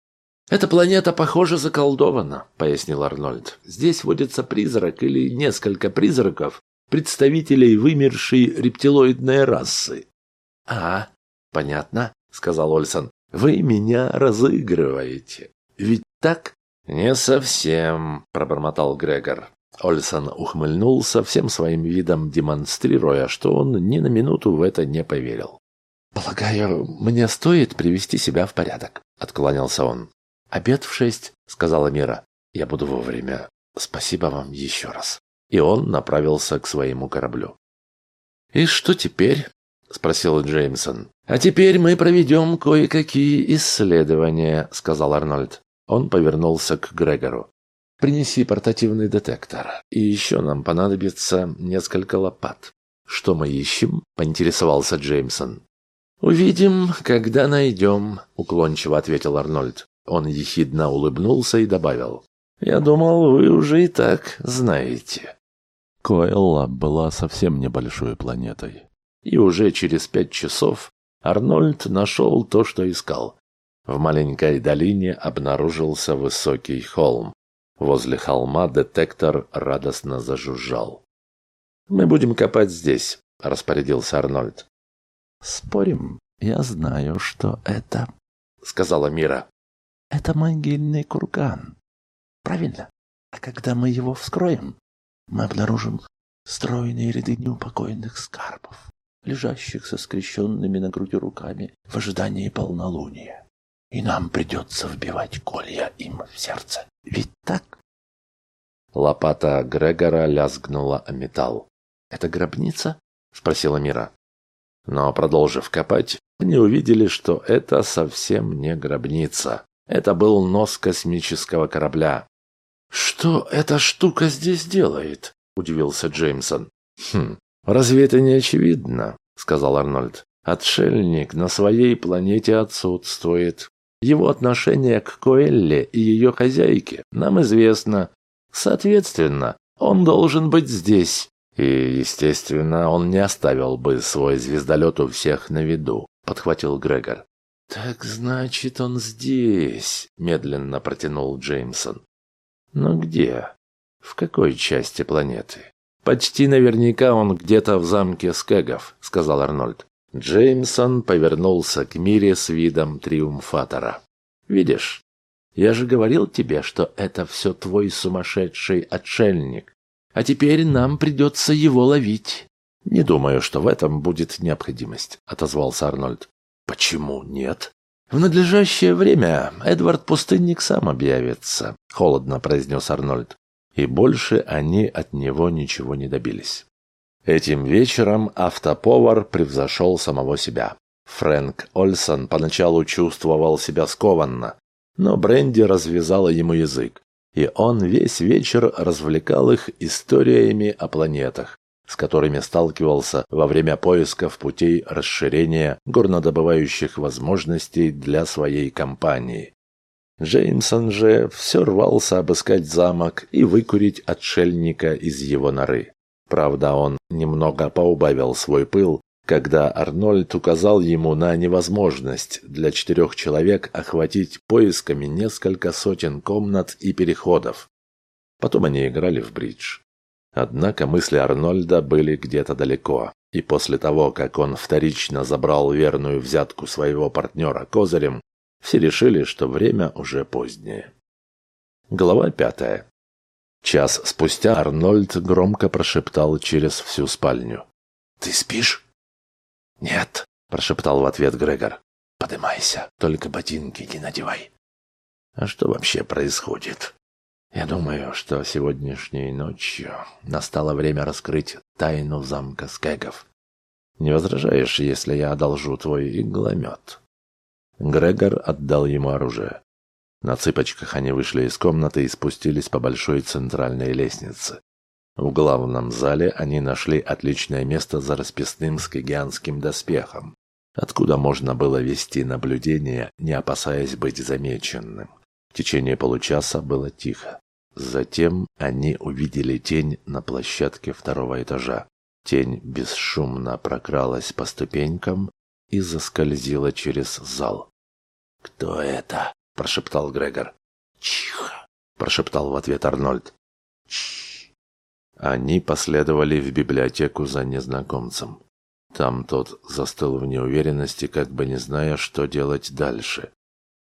«Эта планета, похоже, заколдована», — пояснил Арнольд. «Здесь водится призрак или несколько призраков, представителей вымершей рептилоидной расы». «А, понятно», — сказал Ольсон. «Вы меня разыгрываете. Ведь так?» «Не совсем», — пробормотал Грегор. Ольсон ухмыльнулся, всем своим видом демонстрируя, что он ни на минуту в это не поверил. «Полагаю, мне стоит привести себя в порядок», — отклонился он. «Обед в шесть», — сказала Мира. «Я буду вовремя. Спасибо вам еще раз». И он направился к своему кораблю. «И что теперь?» — спросил Джеймсон. «А теперь мы проведем кое-какие исследования», — сказал Арнольд. Он повернулся к Грегору. «Принеси портативный детектор. И еще нам понадобится несколько лопат». «Что мы ищем?» — поинтересовался Джеймсон. «Увидим, когда найдем», — уклончиво ответил Арнольд. Он ехидно улыбнулся и добавил. «Я думал, вы уже и так знаете». Коэлла была совсем небольшой планетой. И уже через пять часов Арнольд нашел то, что искал. В маленькой долине обнаружился высокий холм. Возле холма детектор радостно зажужжал. «Мы будем копать здесь», — распорядился Арнольд. «Спорим, я знаю, что это», — сказала Мира. «Это могильный курган. Правильно? А когда мы его вскроем, мы обнаружим стройные ряды неупокоенных скарбов, лежащих со скрещенными на груди руками в ожидании полнолуния. И нам придется вбивать колья им в сердце. Ведь так?» Лопата Грегора лязгнула о металл. «Это гробница?» — спросила Мира. Но, продолжив копать, они увидели, что это совсем не гробница. Это был нос космического корабля. «Что эта штука здесь делает?» — удивился Джеймсон. «Хм, разве это не очевидно?» — сказал Арнольд. «Отшельник на своей планете отсутствует. Его отношение к Коэлле и ее хозяйке нам известно. Соответственно, он должен быть здесь. И, естественно, он не оставил бы свой звездолет у всех на виду», — подхватил Грегор. «Так значит, он здесь», — медленно протянул Джеймсон. «Но где? В какой части планеты?» «Почти наверняка он где-то в замке Скэгов», — сказал Арнольд. Джеймсон повернулся к Мире с видом триумфатора. «Видишь, я же говорил тебе, что это все твой сумасшедший отшельник. А теперь нам придется его ловить». «Не думаю, что в этом будет необходимость», — отозвался Арнольд. «Почему нет?» «В надлежащее время Эдвард Пустынник сам объявится», — холодно произнес Арнольд. И больше они от него ничего не добились. Этим вечером автоповар превзошел самого себя. Фрэнк Ольсон поначалу чувствовал себя скованно, но бренди развязала ему язык, и он весь вечер развлекал их историями о планетах, с которыми сталкивался во время поисков путей расширения горнодобывающих возможностей для своей компании. Джеймсон же все рвался обыскать замок и выкурить отшельника из его норы. Правда, он немного поубавил свой пыл, когда Арнольд указал ему на невозможность для четырех человек охватить поисками несколько сотен комнат и переходов. Потом они играли в бридж. Однако мысли Арнольда были где-то далеко, и после того, как он вторично забрал верную взятку своего партнера козырем, все решили, что время уже позднее. Глава пятая. Час спустя Арнольд громко прошептал через всю спальню. «Ты спишь?» «Нет», — прошептал в ответ Грегор. «Подымайся, только ботинки не надевай». «А что вообще происходит?» «Я думаю, что сегодняшней ночью настало время раскрыть тайну замка Скэгов. Не возражаешь, если я одолжу твой игломет?» Грегор отдал ему оружие. На цыпочках они вышли из комнаты и спустились по большой центральной лестнице. В главном зале они нашли отличное место за расписным скэгианским доспехом, откуда можно было вести наблюдение, не опасаясь быть замеченным. В течение получаса было тихо. Затем они увидели тень на площадке второго этажа. Тень бесшумно прокралась по ступенькам и заскользила через зал. «Кто это?» — прошептал Грегор. «Тихо!» – прошептал в ответ Арнольд. «Тш!» Они последовали в библиотеку за незнакомцем. Там тот застыл в неуверенности, как бы не зная, что делать дальше.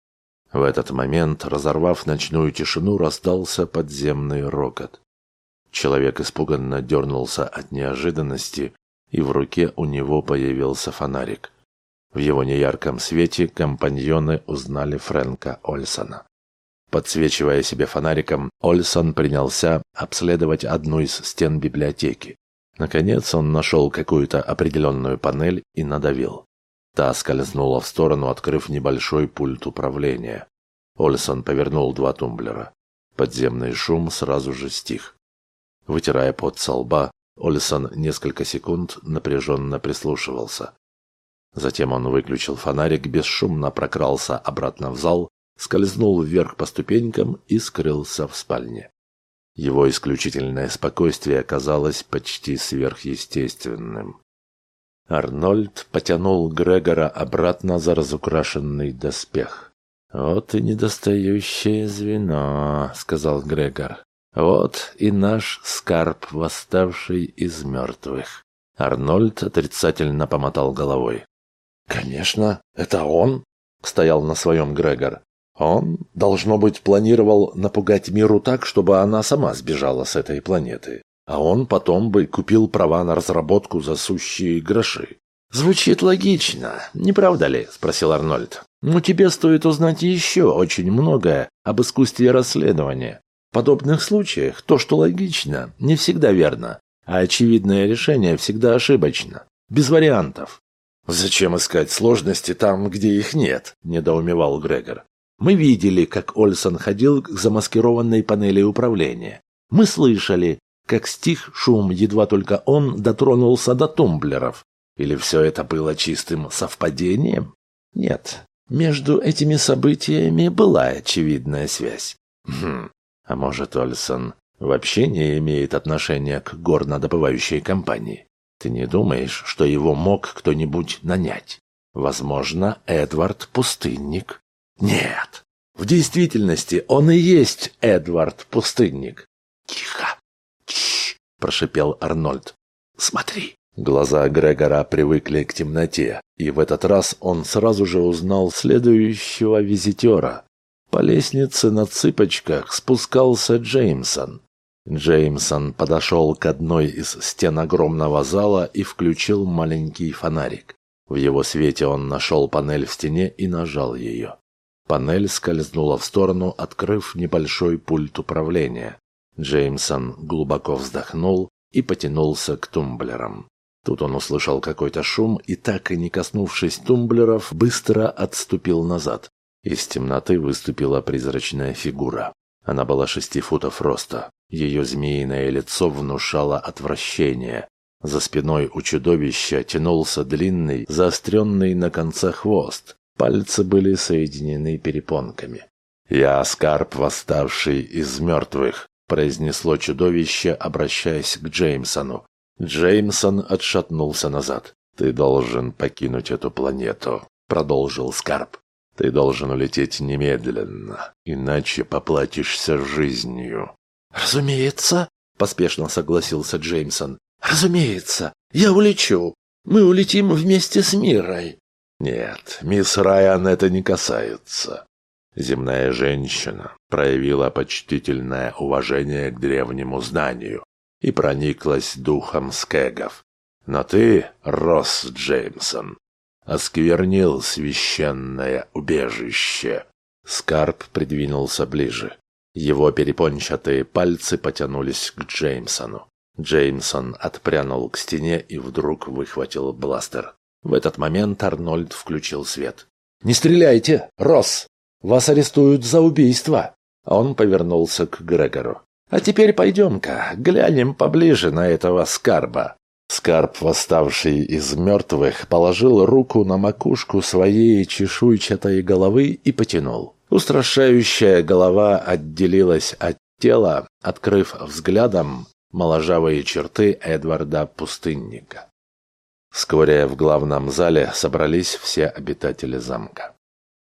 В этот момент, разорвав ночную тишину, раздался подземный рокот. Человек испуганно дернулся от неожиданности, и в руке у него появился фонарик. В его неярком свете компаньоны узнали Фрэнка Ольсона. Подсвечивая себе фонариком, Ольсон принялся обследовать одну из стен библиотеки. Наконец он нашел какую-то определенную панель и надавил. Та скользнула в сторону, открыв небольшой пульт управления. Ольсон повернул два тумблера. Подземный шум сразу же стих. Вытирая пот со лба, Ольсон несколько секунд напряженно прислушивался. Затем он выключил фонарик, бесшумно прокрался обратно в зал, скользнул вверх по ступенькам и скрылся в спальне. Его исключительное спокойствие оказалось почти сверхъестественным. Арнольд потянул Грегора обратно за разукрашенный доспех. «Вот и недостающее звено», — сказал Грегор. «Вот и наш скарб, восставший из мертвых». Арнольд отрицательно помотал головой. «Конечно, это он», — стоял на своем Грегор. «Он, должно быть, планировал напугать миру так, чтобы она сама сбежала с этой планеты. А он потом бы купил права на разработку за сущие гроши». «Звучит логично, не правда ли?» – спросил Арнольд. «Но тебе стоит узнать еще очень многое об искусстве расследования. В подобных случаях то, что логично, не всегда верно, а очевидное решение всегда ошибочно. Без вариантов». «Зачем искать сложности там, где их нет?» – недоумевал Грегор. «Мы видели, как Ольсон ходил к замаскированной панели управления. Мы слышали, как стих шум, едва только он дотронулся до тумблеров. Или все это было чистым совпадением? Нет, между этими событиями была очевидная связь. Хм, а может, Ольсон вообще не имеет отношения к горнодобывающей компании? Ты не думаешь, что его мог кто-нибудь нанять? Возможно, Эдвард Пустынник. Нет, в действительности он и есть Эдвард Пустынник. Тихо, чш, прошипел Арнольд. Смотри. Глаза Грегора привыкли к темноте, и в этот раз он сразу же узнал следующего визитера. По лестнице на цыпочках спускался Джеймсон. Джеймсон подошел к одной из стен огромного зала и включил маленький фонарик. В его свете он нашел панель в стене и нажал ее. Панель скользнула в сторону, открыв небольшой пульт управления. Джеймсон глубоко вздохнул и потянулся к тумблерам. Тут он услышал какой-то шум и, так и не коснувшись тумблеров, быстро отступил назад. Из темноты выступила призрачная фигура. Она была шести футов роста. Ее змеиное лицо внушало отвращение. За спиной у чудовища тянулся длинный, заостренный на концах хвост. Пальцы были соединены перепонками. «Я скарб, восставший из мертвых», — произнесло чудовище, обращаясь к Джеймсону. Джеймсон отшатнулся назад. «Ты должен покинуть эту планету», — продолжил скарб. «Ты должен улететь немедленно, иначе поплатишься жизнью». «Разумеется», — поспешно согласился Джеймсон. «Разумеется, я улечу. Мы улетим вместе с Мирой». «Нет, мисс Райан это не касается». Земная женщина проявила почтительное уважение к древнему знанию и прониклась духом скэгов. Но ты, Росс Джеймсон, осквернил священное убежище. Скарб придвинулся ближе. Его перепончатые пальцы потянулись к Джеймсону. Джеймсон отпрянул к стене и вдруг выхватил бластер. В этот момент Арнольд включил свет. «Не стреляйте, Росс! Вас арестуют за убийство!» Он повернулся к Грегору. «А теперь пойдем-ка, глянем поближе на этого скарба». Скарб, восставший из мертвых, положил руку на макушку своей чешуйчатой головы и потянул. Устрашающая голова отделилась от тела, открыв взглядом моложавые черты Эдварда Пустынника. Вскоре в главном зале собрались все обитатели замка.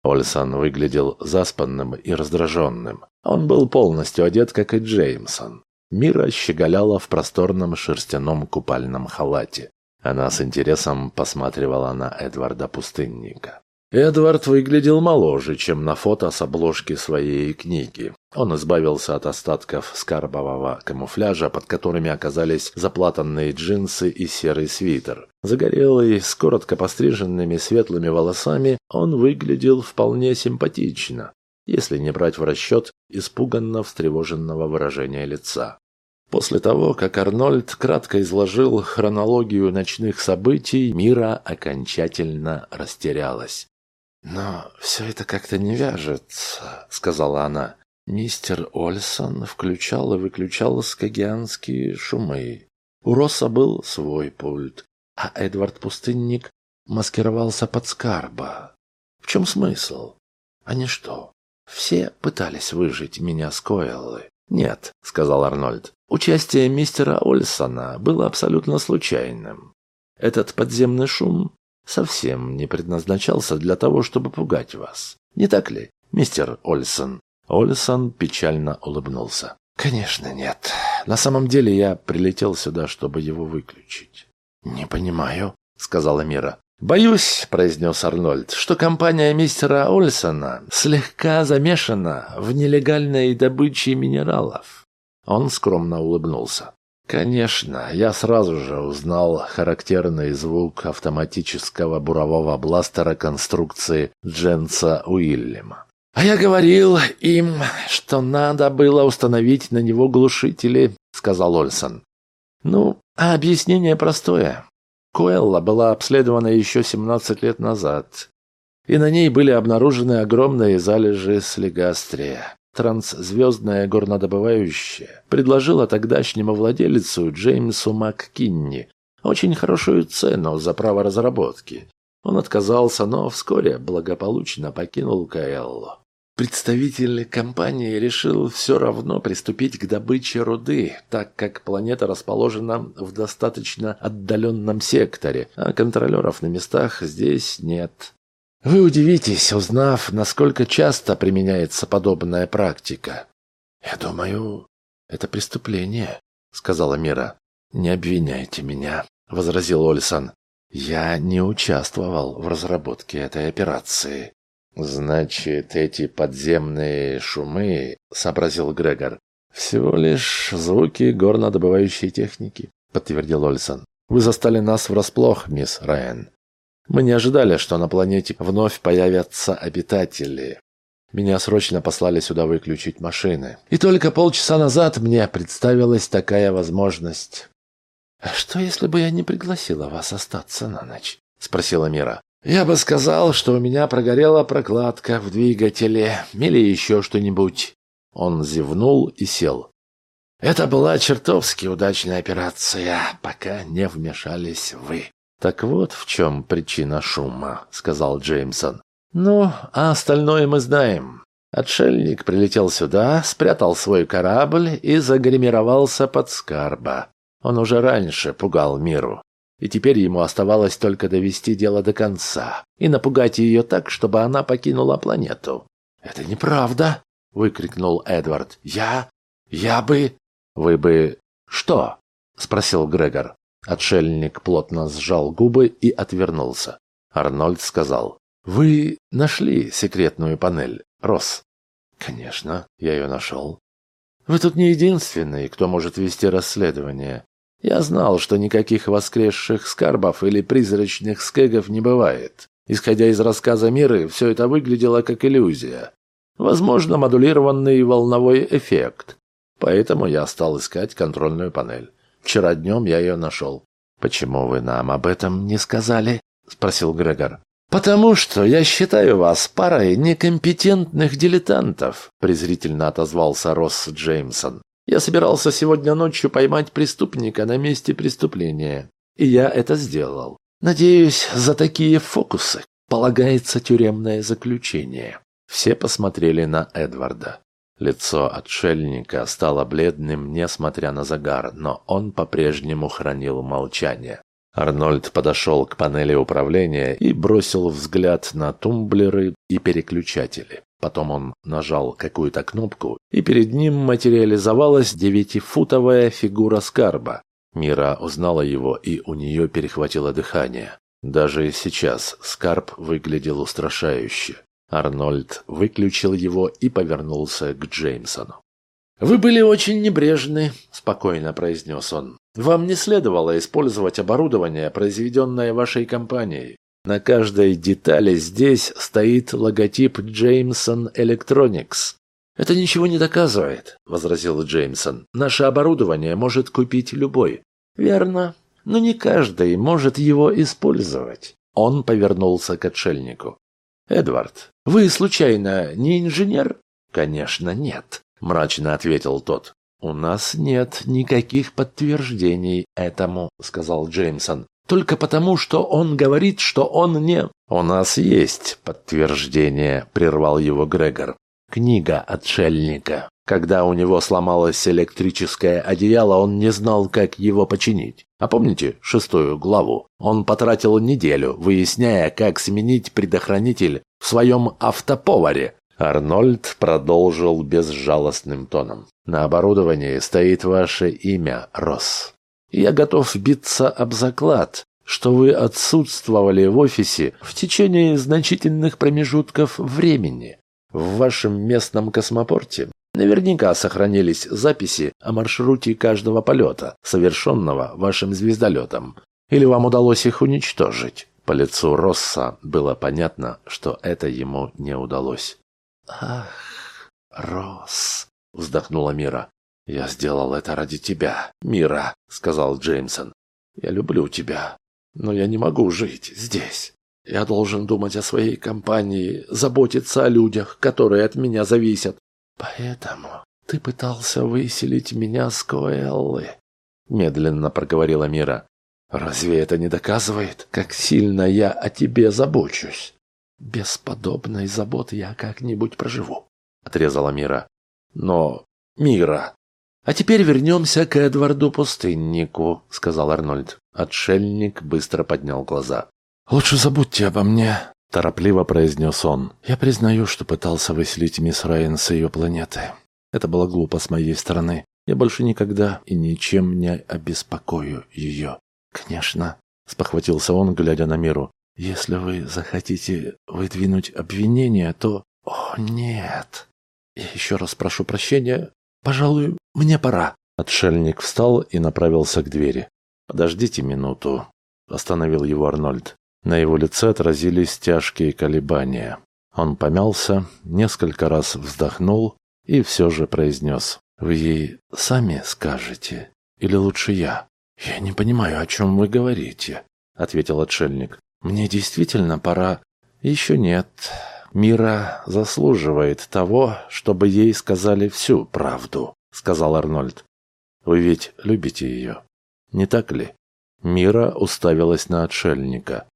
Ольсон выглядел заспанным и раздраженным. Он был полностью одет, как и Джеймсон. Мира щеголяла в просторном шерстяном купальном халате. Она с интересом посматривала на Эдварда Пустынника. Эдвард выглядел моложе, чем на фото с обложки своей книги. Он избавился от остатков скарбового камуфляжа, под которыми оказались заплатанные джинсы и серый свитер. Загорелый, с коротко постриженными светлыми волосами, он выглядел вполне симпатично, если не брать в расчет испуганно встревоженного выражения лица. После того, как Арнольд кратко изложил хронологию ночных событий, Мира окончательно растерялась. «Но все это как-то не вяжется», — сказала она. «Мистер Ольсон включал и выключал скагианские шумы. У Росса был свой пульт, а Эдвард Пустынник маскировался под Скарба. В чем смысл? Они что, все пытались выжить меня с Коэллы?» «Нет», — сказал Арнольд. «Участие мистера Ольсона было абсолютно случайным. Этот подземный шум совсем не предназначался для того, чтобы пугать вас. Не так ли, мистер Ольсон?» Ольсон печально улыбнулся. «Конечно нет. На самом деле я прилетел сюда, чтобы его выключить». «Не понимаю», — сказала Мира. «Боюсь», — произнес Арнольд, — «что компания мистера Ольсона слегка замешана в нелегальной добыче минералов». Он скромно улыбнулся. «Конечно, я сразу же узнал характерный звук автоматического бурового бластера конструкции Дженса Уильяма. А я говорил им, что надо было установить на него глушители», — сказал Ольсон. «Ну, а объяснение простое. Коэлла была обследована еще семнадцать лет назад, и на ней были обнаружены огромные залежи слегастрия. Трансзвездная горнодобывающая предложила тогдашнему владельцу Джеймсу МакКинни очень хорошую цену за право разработки. Он отказался, но вскоре благополучно покинул Коэллу. Представитель компании решил все равно приступить к добыче руды, так как планета расположена в достаточно отдаленном секторе, а контролеров на местах здесь нет. Вы удивитесь, узнав, насколько часто применяется подобная практика. «Я думаю, это преступление», — сказала Мира. «Не обвиняйте меня», — возразил Ольсон. «Я не участвовал в разработке этой операции». «Значит, эти подземные шумы», — сообразил Грегор, — «всего лишь звуки горнодобывающей техники», — подтвердил Ольсон. «Вы застали нас врасплох, мисс Райан. Мы не ожидали, что на планете вновь появятся обитатели. Меня срочно послали сюда выключить машины. И только полчаса назад мне представилась такая возможность». «А что, если бы я не пригласила вас остаться на ночь?» — спросила Мира. «Я бы сказал, что у меня прогорела прокладка в двигателе или еще что-нибудь». Он зевнул и сел. «Это была чертовски удачная операция, пока не вмешались вы». «Так вот в чем причина шума», — сказал Джеймсон. «Ну, а остальное мы знаем. Отшельник прилетел сюда, спрятал свой корабль и загримировался под Скарба. Он уже раньше пугал Миру, и теперь ему оставалось только довести дело до конца и напугать ее так, чтобы она покинула планету». «Это неправда!» — выкрикнул Эдвард. «Я... я бы...» «Вы бы... что?» — спросил Грегор. Отшельник плотно сжал губы и отвернулся. Арнольд сказал: «Вы нашли секретную панель, Росс?» «Конечно, я ее нашел». «Вы тут не единственный, кто может вести расследование. Я знал, что никаких воскресших скарбов или призрачных скэгов не бывает. Исходя из рассказа Миры, все это выглядело как иллюзия. Возможно, модулированный волновой эффект. Поэтому я стал искать контрольную панель. Вчера днем я ее нашел». «Почему вы нам об этом не сказали?» — спросил Грегор. «Потому что я считаю вас парой некомпетентных дилетантов», — презрительно отозвался Росс Джеймсон. «Я собирался сегодня ночью поймать преступника на месте преступления, и я это сделал. Надеюсь, за такие фокусы полагается тюремное заключение». Все посмотрели на Эдварда. Лицо отшельника стало бледным, несмотря на загар, но он по-прежнему хранил молчание. Арнольд подошел к панели управления и бросил взгляд на тумблеры и переключатели. Потом он нажал какую-то кнопку, и перед ним материализовалась девятифутовая фигура Скарба. Мира узнала его, и у нее перехватило дыхание. Даже сейчас Скарб выглядел устрашающе. Арнольд выключил его и повернулся к Джеймсону. «Вы были очень небрежны», – спокойно произнес он. «Вам не следовало использовать оборудование, произведенное вашей компанией. На каждой детали здесь стоит логотип Jameson Electronics». «Это ничего не доказывает», – возразил Джеймсон. «Наше оборудование может купить любой». «Верно, но не каждый может его использовать». Он повернулся к отшельнику. «Эдвард, вы, случайно, не инженер?» «Конечно, нет», – мрачно ответил тот. «У нас нет никаких подтверждений этому», – сказал Джеймсон. «Только потому, что он говорит, что он не...» «У нас есть подтверждение», – прервал его Грегор. «Книга отшельника. Когда у него сломалось электрическое одеяло, он не знал, как его починить. А помните шестую главу? Он потратил неделю, выясняя, как сменить предохранитель в своем автоповаре». Арнольд продолжил безжалостным тоном. «На оборудовании стоит ваше имя, Росс. Я готов биться об заклад, что вы отсутствовали в офисе в течение значительных промежутков времени. В вашем местном космопорте наверняка сохранились записи о маршруте каждого полета, совершенного вашим звездолетом. Или вам удалось их уничтожить?» По лицу Росса было понятно, что это ему не удалось. «Ах, Росс!» — вздохнула Мира. «Я сделал это ради тебя, Мира», — сказал Джеймсон. «Я люблю тебя, но я не могу жить здесь. Я должен думать о своей компании, заботиться о людях, которые от меня зависят. Поэтому ты пытался выселить меня с Коэллы», — медленно проговорила Мира. «Разве это не доказывает, как сильно я о тебе забочусь?» «Без подобной заботы я как-нибудь проживу», — отрезала Мира. «Но, Мира...» «А теперь вернемся к Эдварду Пустыннику», — сказал Арнольд. Отшельник быстро поднял глаза. «Лучше забудьте обо мне», — торопливо произнес он. «Я признаю, что пытался выселить мисс Райан с ее планеты. Это было глупо с моей стороны. Я больше никогда и ничем не обеспокою ее». «Конечно», — спохватился он, глядя на Миру. «Если вы захотите выдвинуть обвинение, то...» «О, нет! Я еще раз прошу прощения. Пожалуй, мне пора». Отшельник встал и направился к двери. «Подождите минуту», — остановил его Арнольд. На его лице отразились тяжкие колебания. Он помялся, несколько раз вздохнул и все же произнес. «Вы ей сами скажете? Или лучше я?» «Я не понимаю, о чем вы говорите», — ответил отшельник. «Мне действительно пора...» «Еще нет. Мира заслуживает того, чтобы ей сказали всю правду», — сказал Арнольд. «Вы ведь любите ее, не так ли?» Мира уставилась на отшельника.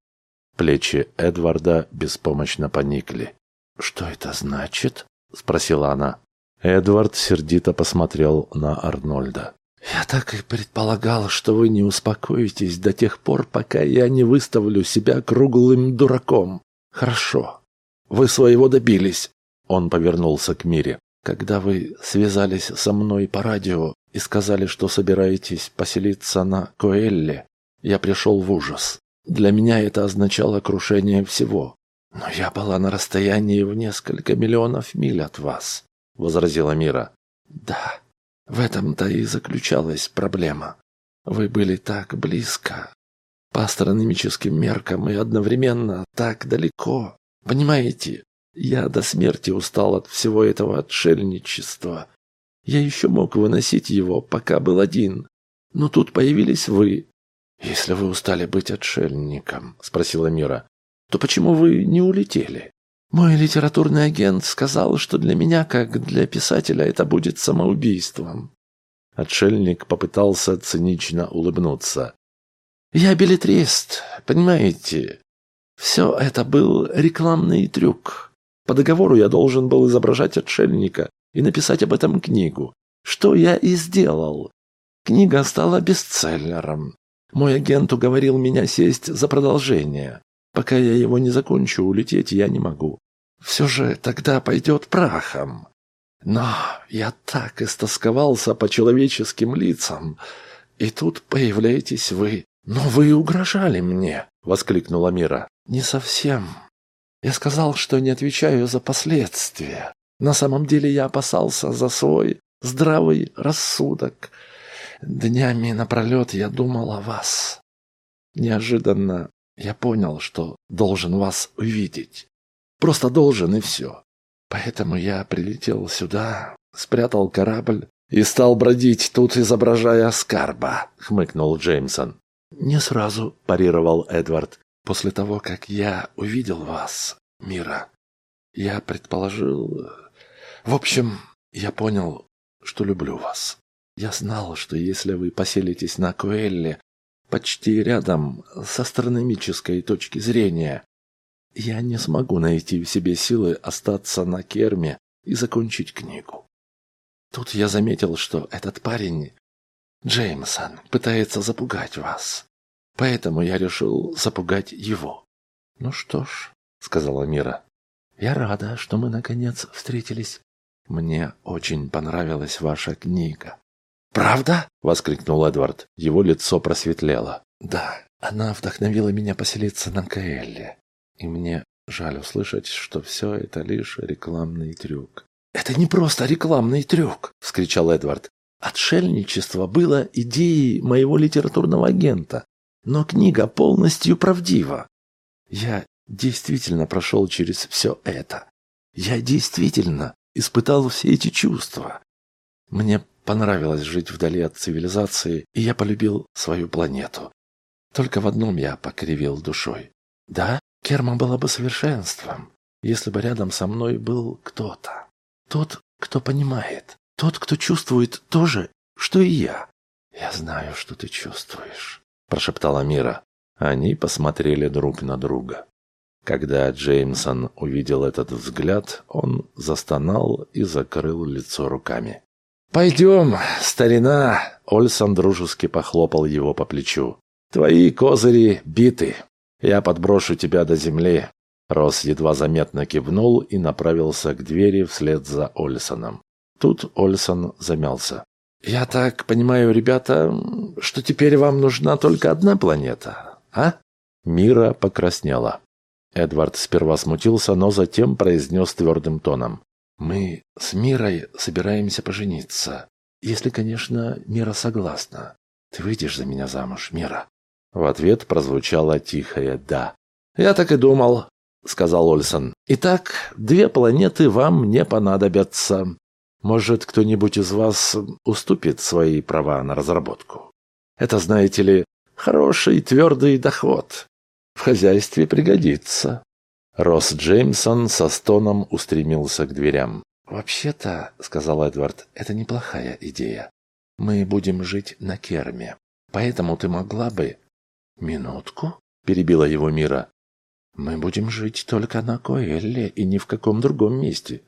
Плечи Эдварда беспомощно поникли. «Что это значит?» — спросила она. Эдвард сердито посмотрел на Арнольда. «Я так и предполагал, что вы не успокоитесь до тех пор, пока я не выставлю себя круглым дураком. Хорошо. Вы своего добились». Он повернулся к Мире. «Когда вы связались со мной по радио и сказали, что собираетесь поселиться на Коэлле, я пришел в ужас. Для меня это означало крушение всего. Но я была на расстоянии в несколько миллионов миль от вас», — возразила Мира. «Да». В этом-то и заключалась проблема. Вы были так близко, по астрономическим меркам, и одновременно так далеко. Понимаете, я до смерти устал от всего этого отшельничества. Я еще мог выносить его, пока был один. Но тут появились вы. «Если вы устали быть отшельником, — спросила Мира, — то почему вы не улетели? Мой литературный агент сказал, что для меня, как для писателя, это будет самоубийством». Отшельник попытался цинично улыбнуться. «Я беллетрист, понимаете? Все это был рекламный трюк. По договору я должен был изображать отшельника и написать об этом книгу. Что я и сделал. Книга стала бестселлером. Мой агент уговорил меня сесть за продолжение. Пока я его не закончу, улететь я не могу. Все же тогда пойдет прахом. Но я так истосковался по человеческим лицам. И тут появляетесь вы. Но вы угрожали мне, воскликнула Мира. Не совсем. Я сказал, что не отвечаю за последствия. На самом деле я опасался за свой здравый рассудок. Днями напролет я думал о вас. Неожиданно я понял, что должен вас увидеть. Просто должен, и все. Поэтому я прилетел сюда, спрятал корабль и стал бродить тут, изображая скарба, хмыкнул Джеймсон. Не сразу, парировал Эдвард. После того, как я увидел вас, Мира, я предположил... В общем, я понял, что люблю вас. Я знал, что если вы поселитесь на Коэлле, почти рядом, с астрономической точки зрения, я не смогу найти в себе силы остаться на Керме и закончить книгу. Тут я заметил, что этот парень, Джеймсон, пытается запугать вас. Поэтому я решил запугать его. Ну что ж, сказала Мира, я рада, что мы наконец встретились. Мне очень понравилась ваша книга. Правда? Воскликнул Эдвард. Его лицо просветлело. Да, она вдохновила меня поселиться на Коэлле. И мне жаль услышать, что все это лишь рекламный трюк. Это не просто рекламный трюк, вскричал Эдвард. Отшельничество было идеей моего литературного агента. Но книга полностью правдива. Я действительно прошел через все это. Я действительно испытал все эти чувства. Мне понравилось жить вдали от цивилизации, и я полюбил свою планету. Только в одном я покривил душой. Да, Керма была бы совершенством, если бы рядом со мной был кто-то. Тот, кто понимает. Тот, кто чувствует то же, что и я. Я знаю, что ты чувствуешь, прошептала Мира. Они посмотрели друг на друга. Когда Джеймсон увидел этот взгляд, он застонал и закрыл лицо руками. «Пойдем, старина!» — Ольсон дружески похлопал его по плечу. «Твои козыри биты. Я подброшу тебя до земли». Росс едва заметно кивнул и направился к двери вслед за Ольсоном. Тут Ольсон замялся. «Я так понимаю, ребята, что теперь вам нужна только одна планета, а?» Мира покраснела. Эдвард сперва смутился, но затем произнес твердым тоном. «Мы с Мирой собираемся пожениться. Если, конечно, Мира согласна. Ты выйдешь за меня замуж, Мира?» В ответ прозвучало тихое «да». «Я так и думал», — сказал Ольсон. «Итак, две планеты вам не понадобятся. Может, кто-нибудь из вас уступит свои права на разработку? Это, знаете ли, хороший твердый доход. В хозяйстве пригодится». Росс Джеймсон со стоном устремился к дверям. «Вообще-то, — сказал Эдвард, — это неплохая идея. Мы будем жить на Керме. Поэтому ты могла бы...» «Минутку?» — перебила его Мира. «Мы будем жить только на Коэлле и ни в каком другом месте».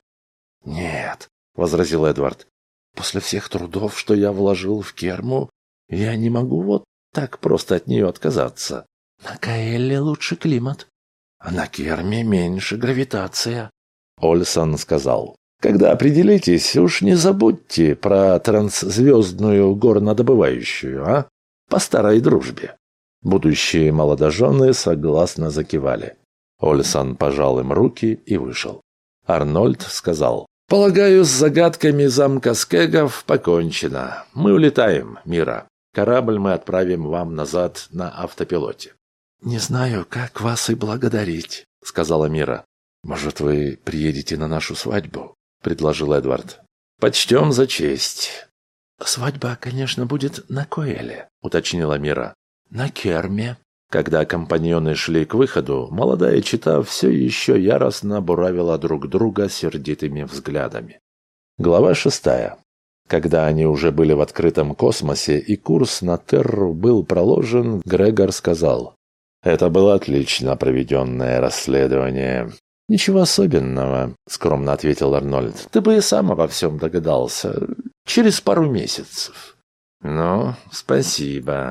«Нет», — возразил Эдвард. «После всех трудов, что я вложил в Керму, я не могу вот так просто от нее отказаться. На Коэлле лучше климат, а на Керме меньше гравитация». Ольсон сказал. «Когда определитесь, уж не забудьте про трансзвездную горнодобывающую, а? По старой дружбе». Будущие молодожены согласно закивали. Ольсон пожал им руки и вышел. Арнольд сказал. «Полагаю, с загадками замка Скегов покончено. Мы улетаем, Мира. Корабль мы отправим вам назад на автопилоте». «Не знаю, как вас и благодарить», — сказала Мира. «Может, вы приедете на нашу свадьбу?» — предложил Эдвард. «Почтем за честь». «Свадьба, конечно, будет на Коэле», — уточнила Мира. «На Керме». Когда компаньоны шли к выходу, молодая чета все еще яростно буравила друг друга сердитыми взглядами. Глава шестая. Когда они уже были в открытом космосе и курс на Терру был проложен, Грегор сказал: «Это было отлично проведенное расследование». «Ничего особенного», — скромно ответил Арнольд. «Ты бы и сам обо всем догадался. Через пару месяцев». «Ну, спасибо».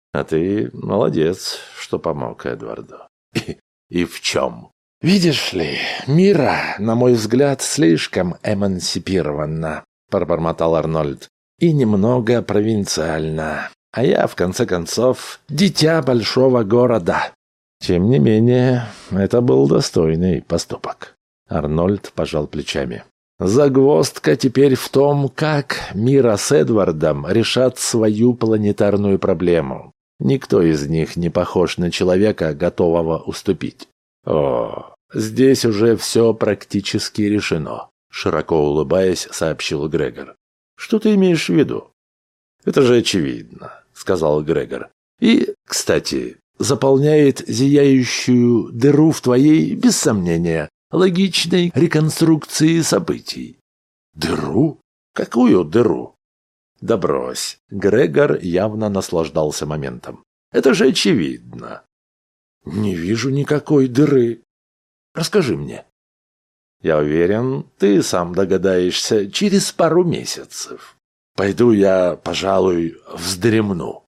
А ты молодец, что помог Эдварду. И, и в чем? «Видишь ли, Мира, на мой взгляд, слишком эмансипирована», — пробормотал Арнольд, — «и немного провинциальна. А я, в конце концов, дитя большого города». Тем не менее, это был достойный поступок. Арнольд пожал плечами. «Загвоздка теперь в том, как Мира с Эдвардом решат свою планетарную проблему. Никто из них не похож на человека, готового уступить». «О, здесь уже все практически решено», — широко улыбаясь, сообщил Грегор. «Что ты имеешь в виду?» «Это же очевидно», — сказал Грегор. «И, кстати, заполняет зияющую дыру в твоей, без сомнения, логичной реконструкции событий». «Дыру? Какую дыру?» «Да брось». Грегор явно наслаждался моментом. «Это же очевидно». «Не вижу никакой дыры. Расскажи мне». «Я уверен, ты сам догадаешься через пару месяцев. Пойду я, пожалуй, вздремну».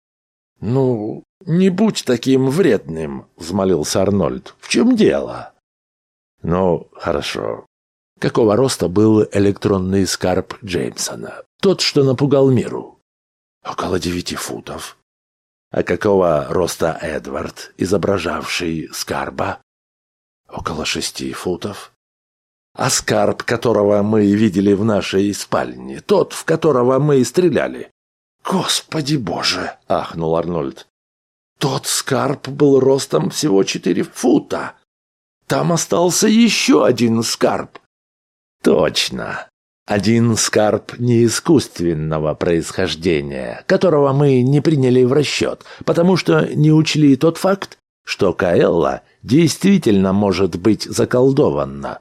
«Ну, не будь таким вредным», — взмолился Арнольд. «В чем дело?» «Ну, хорошо. Какого роста был электронный скарб Джеймсона? Тот, что напугал Миру?» «Около девяти футов». «А какого роста Эдвард, изображавший скарба?» «Около шести футов». «А скарб, которого мы видели в нашей спальне, тот, в которого мы стреляли?» «Господи боже!» — ахнул Арнольд. «Тот скарб был ростом всего четыре фута. Там остался еще один скарб». «Точно. Один скарб неискусственного происхождения, которого мы не приняли в расчет, потому что не учли тот факт, что Каэлла действительно может быть заколдована».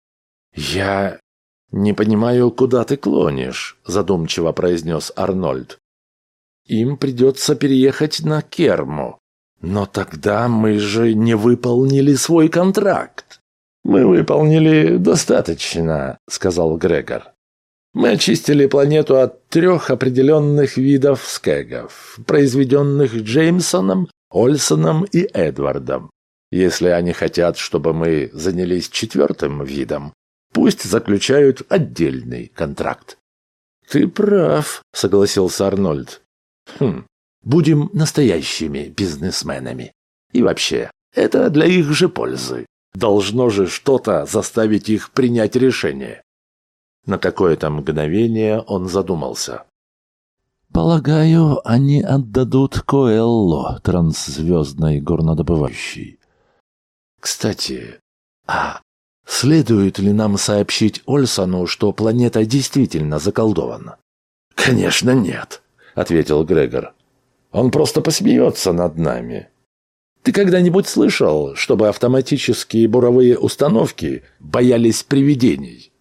«Я не понимаю, куда ты клонишь», — задумчиво произнес Арнольд. «Им придется переехать на Керму. Но тогда мы же не выполнили свой контракт». «Мы выполнили достаточно», — сказал Грегор. «Мы очистили планету от трех определенных видов скэгов, произведенных Джеймсоном, Ольсоном и Эдвардом. Если они хотят, чтобы мы занялись четвертым видом, пусть заключают отдельный контракт». «Ты прав», — согласился Арнольд. «Хм, будем настоящими бизнесменами. И вообще, это для их же пользы. Должно же что-то заставить их принять решение». На какое-то мгновение он задумался. «Полагаю, они отдадут Коэлло, трансзвездной горнодобывающей. Кстати, а следует ли нам сообщить Ольсону, что планета действительно заколдована?» «Конечно нет», — ответил Грегор. «Он просто посмеется над нами. Ты когда-нибудь слышал, чтобы автоматические буровые установки боялись привидений?»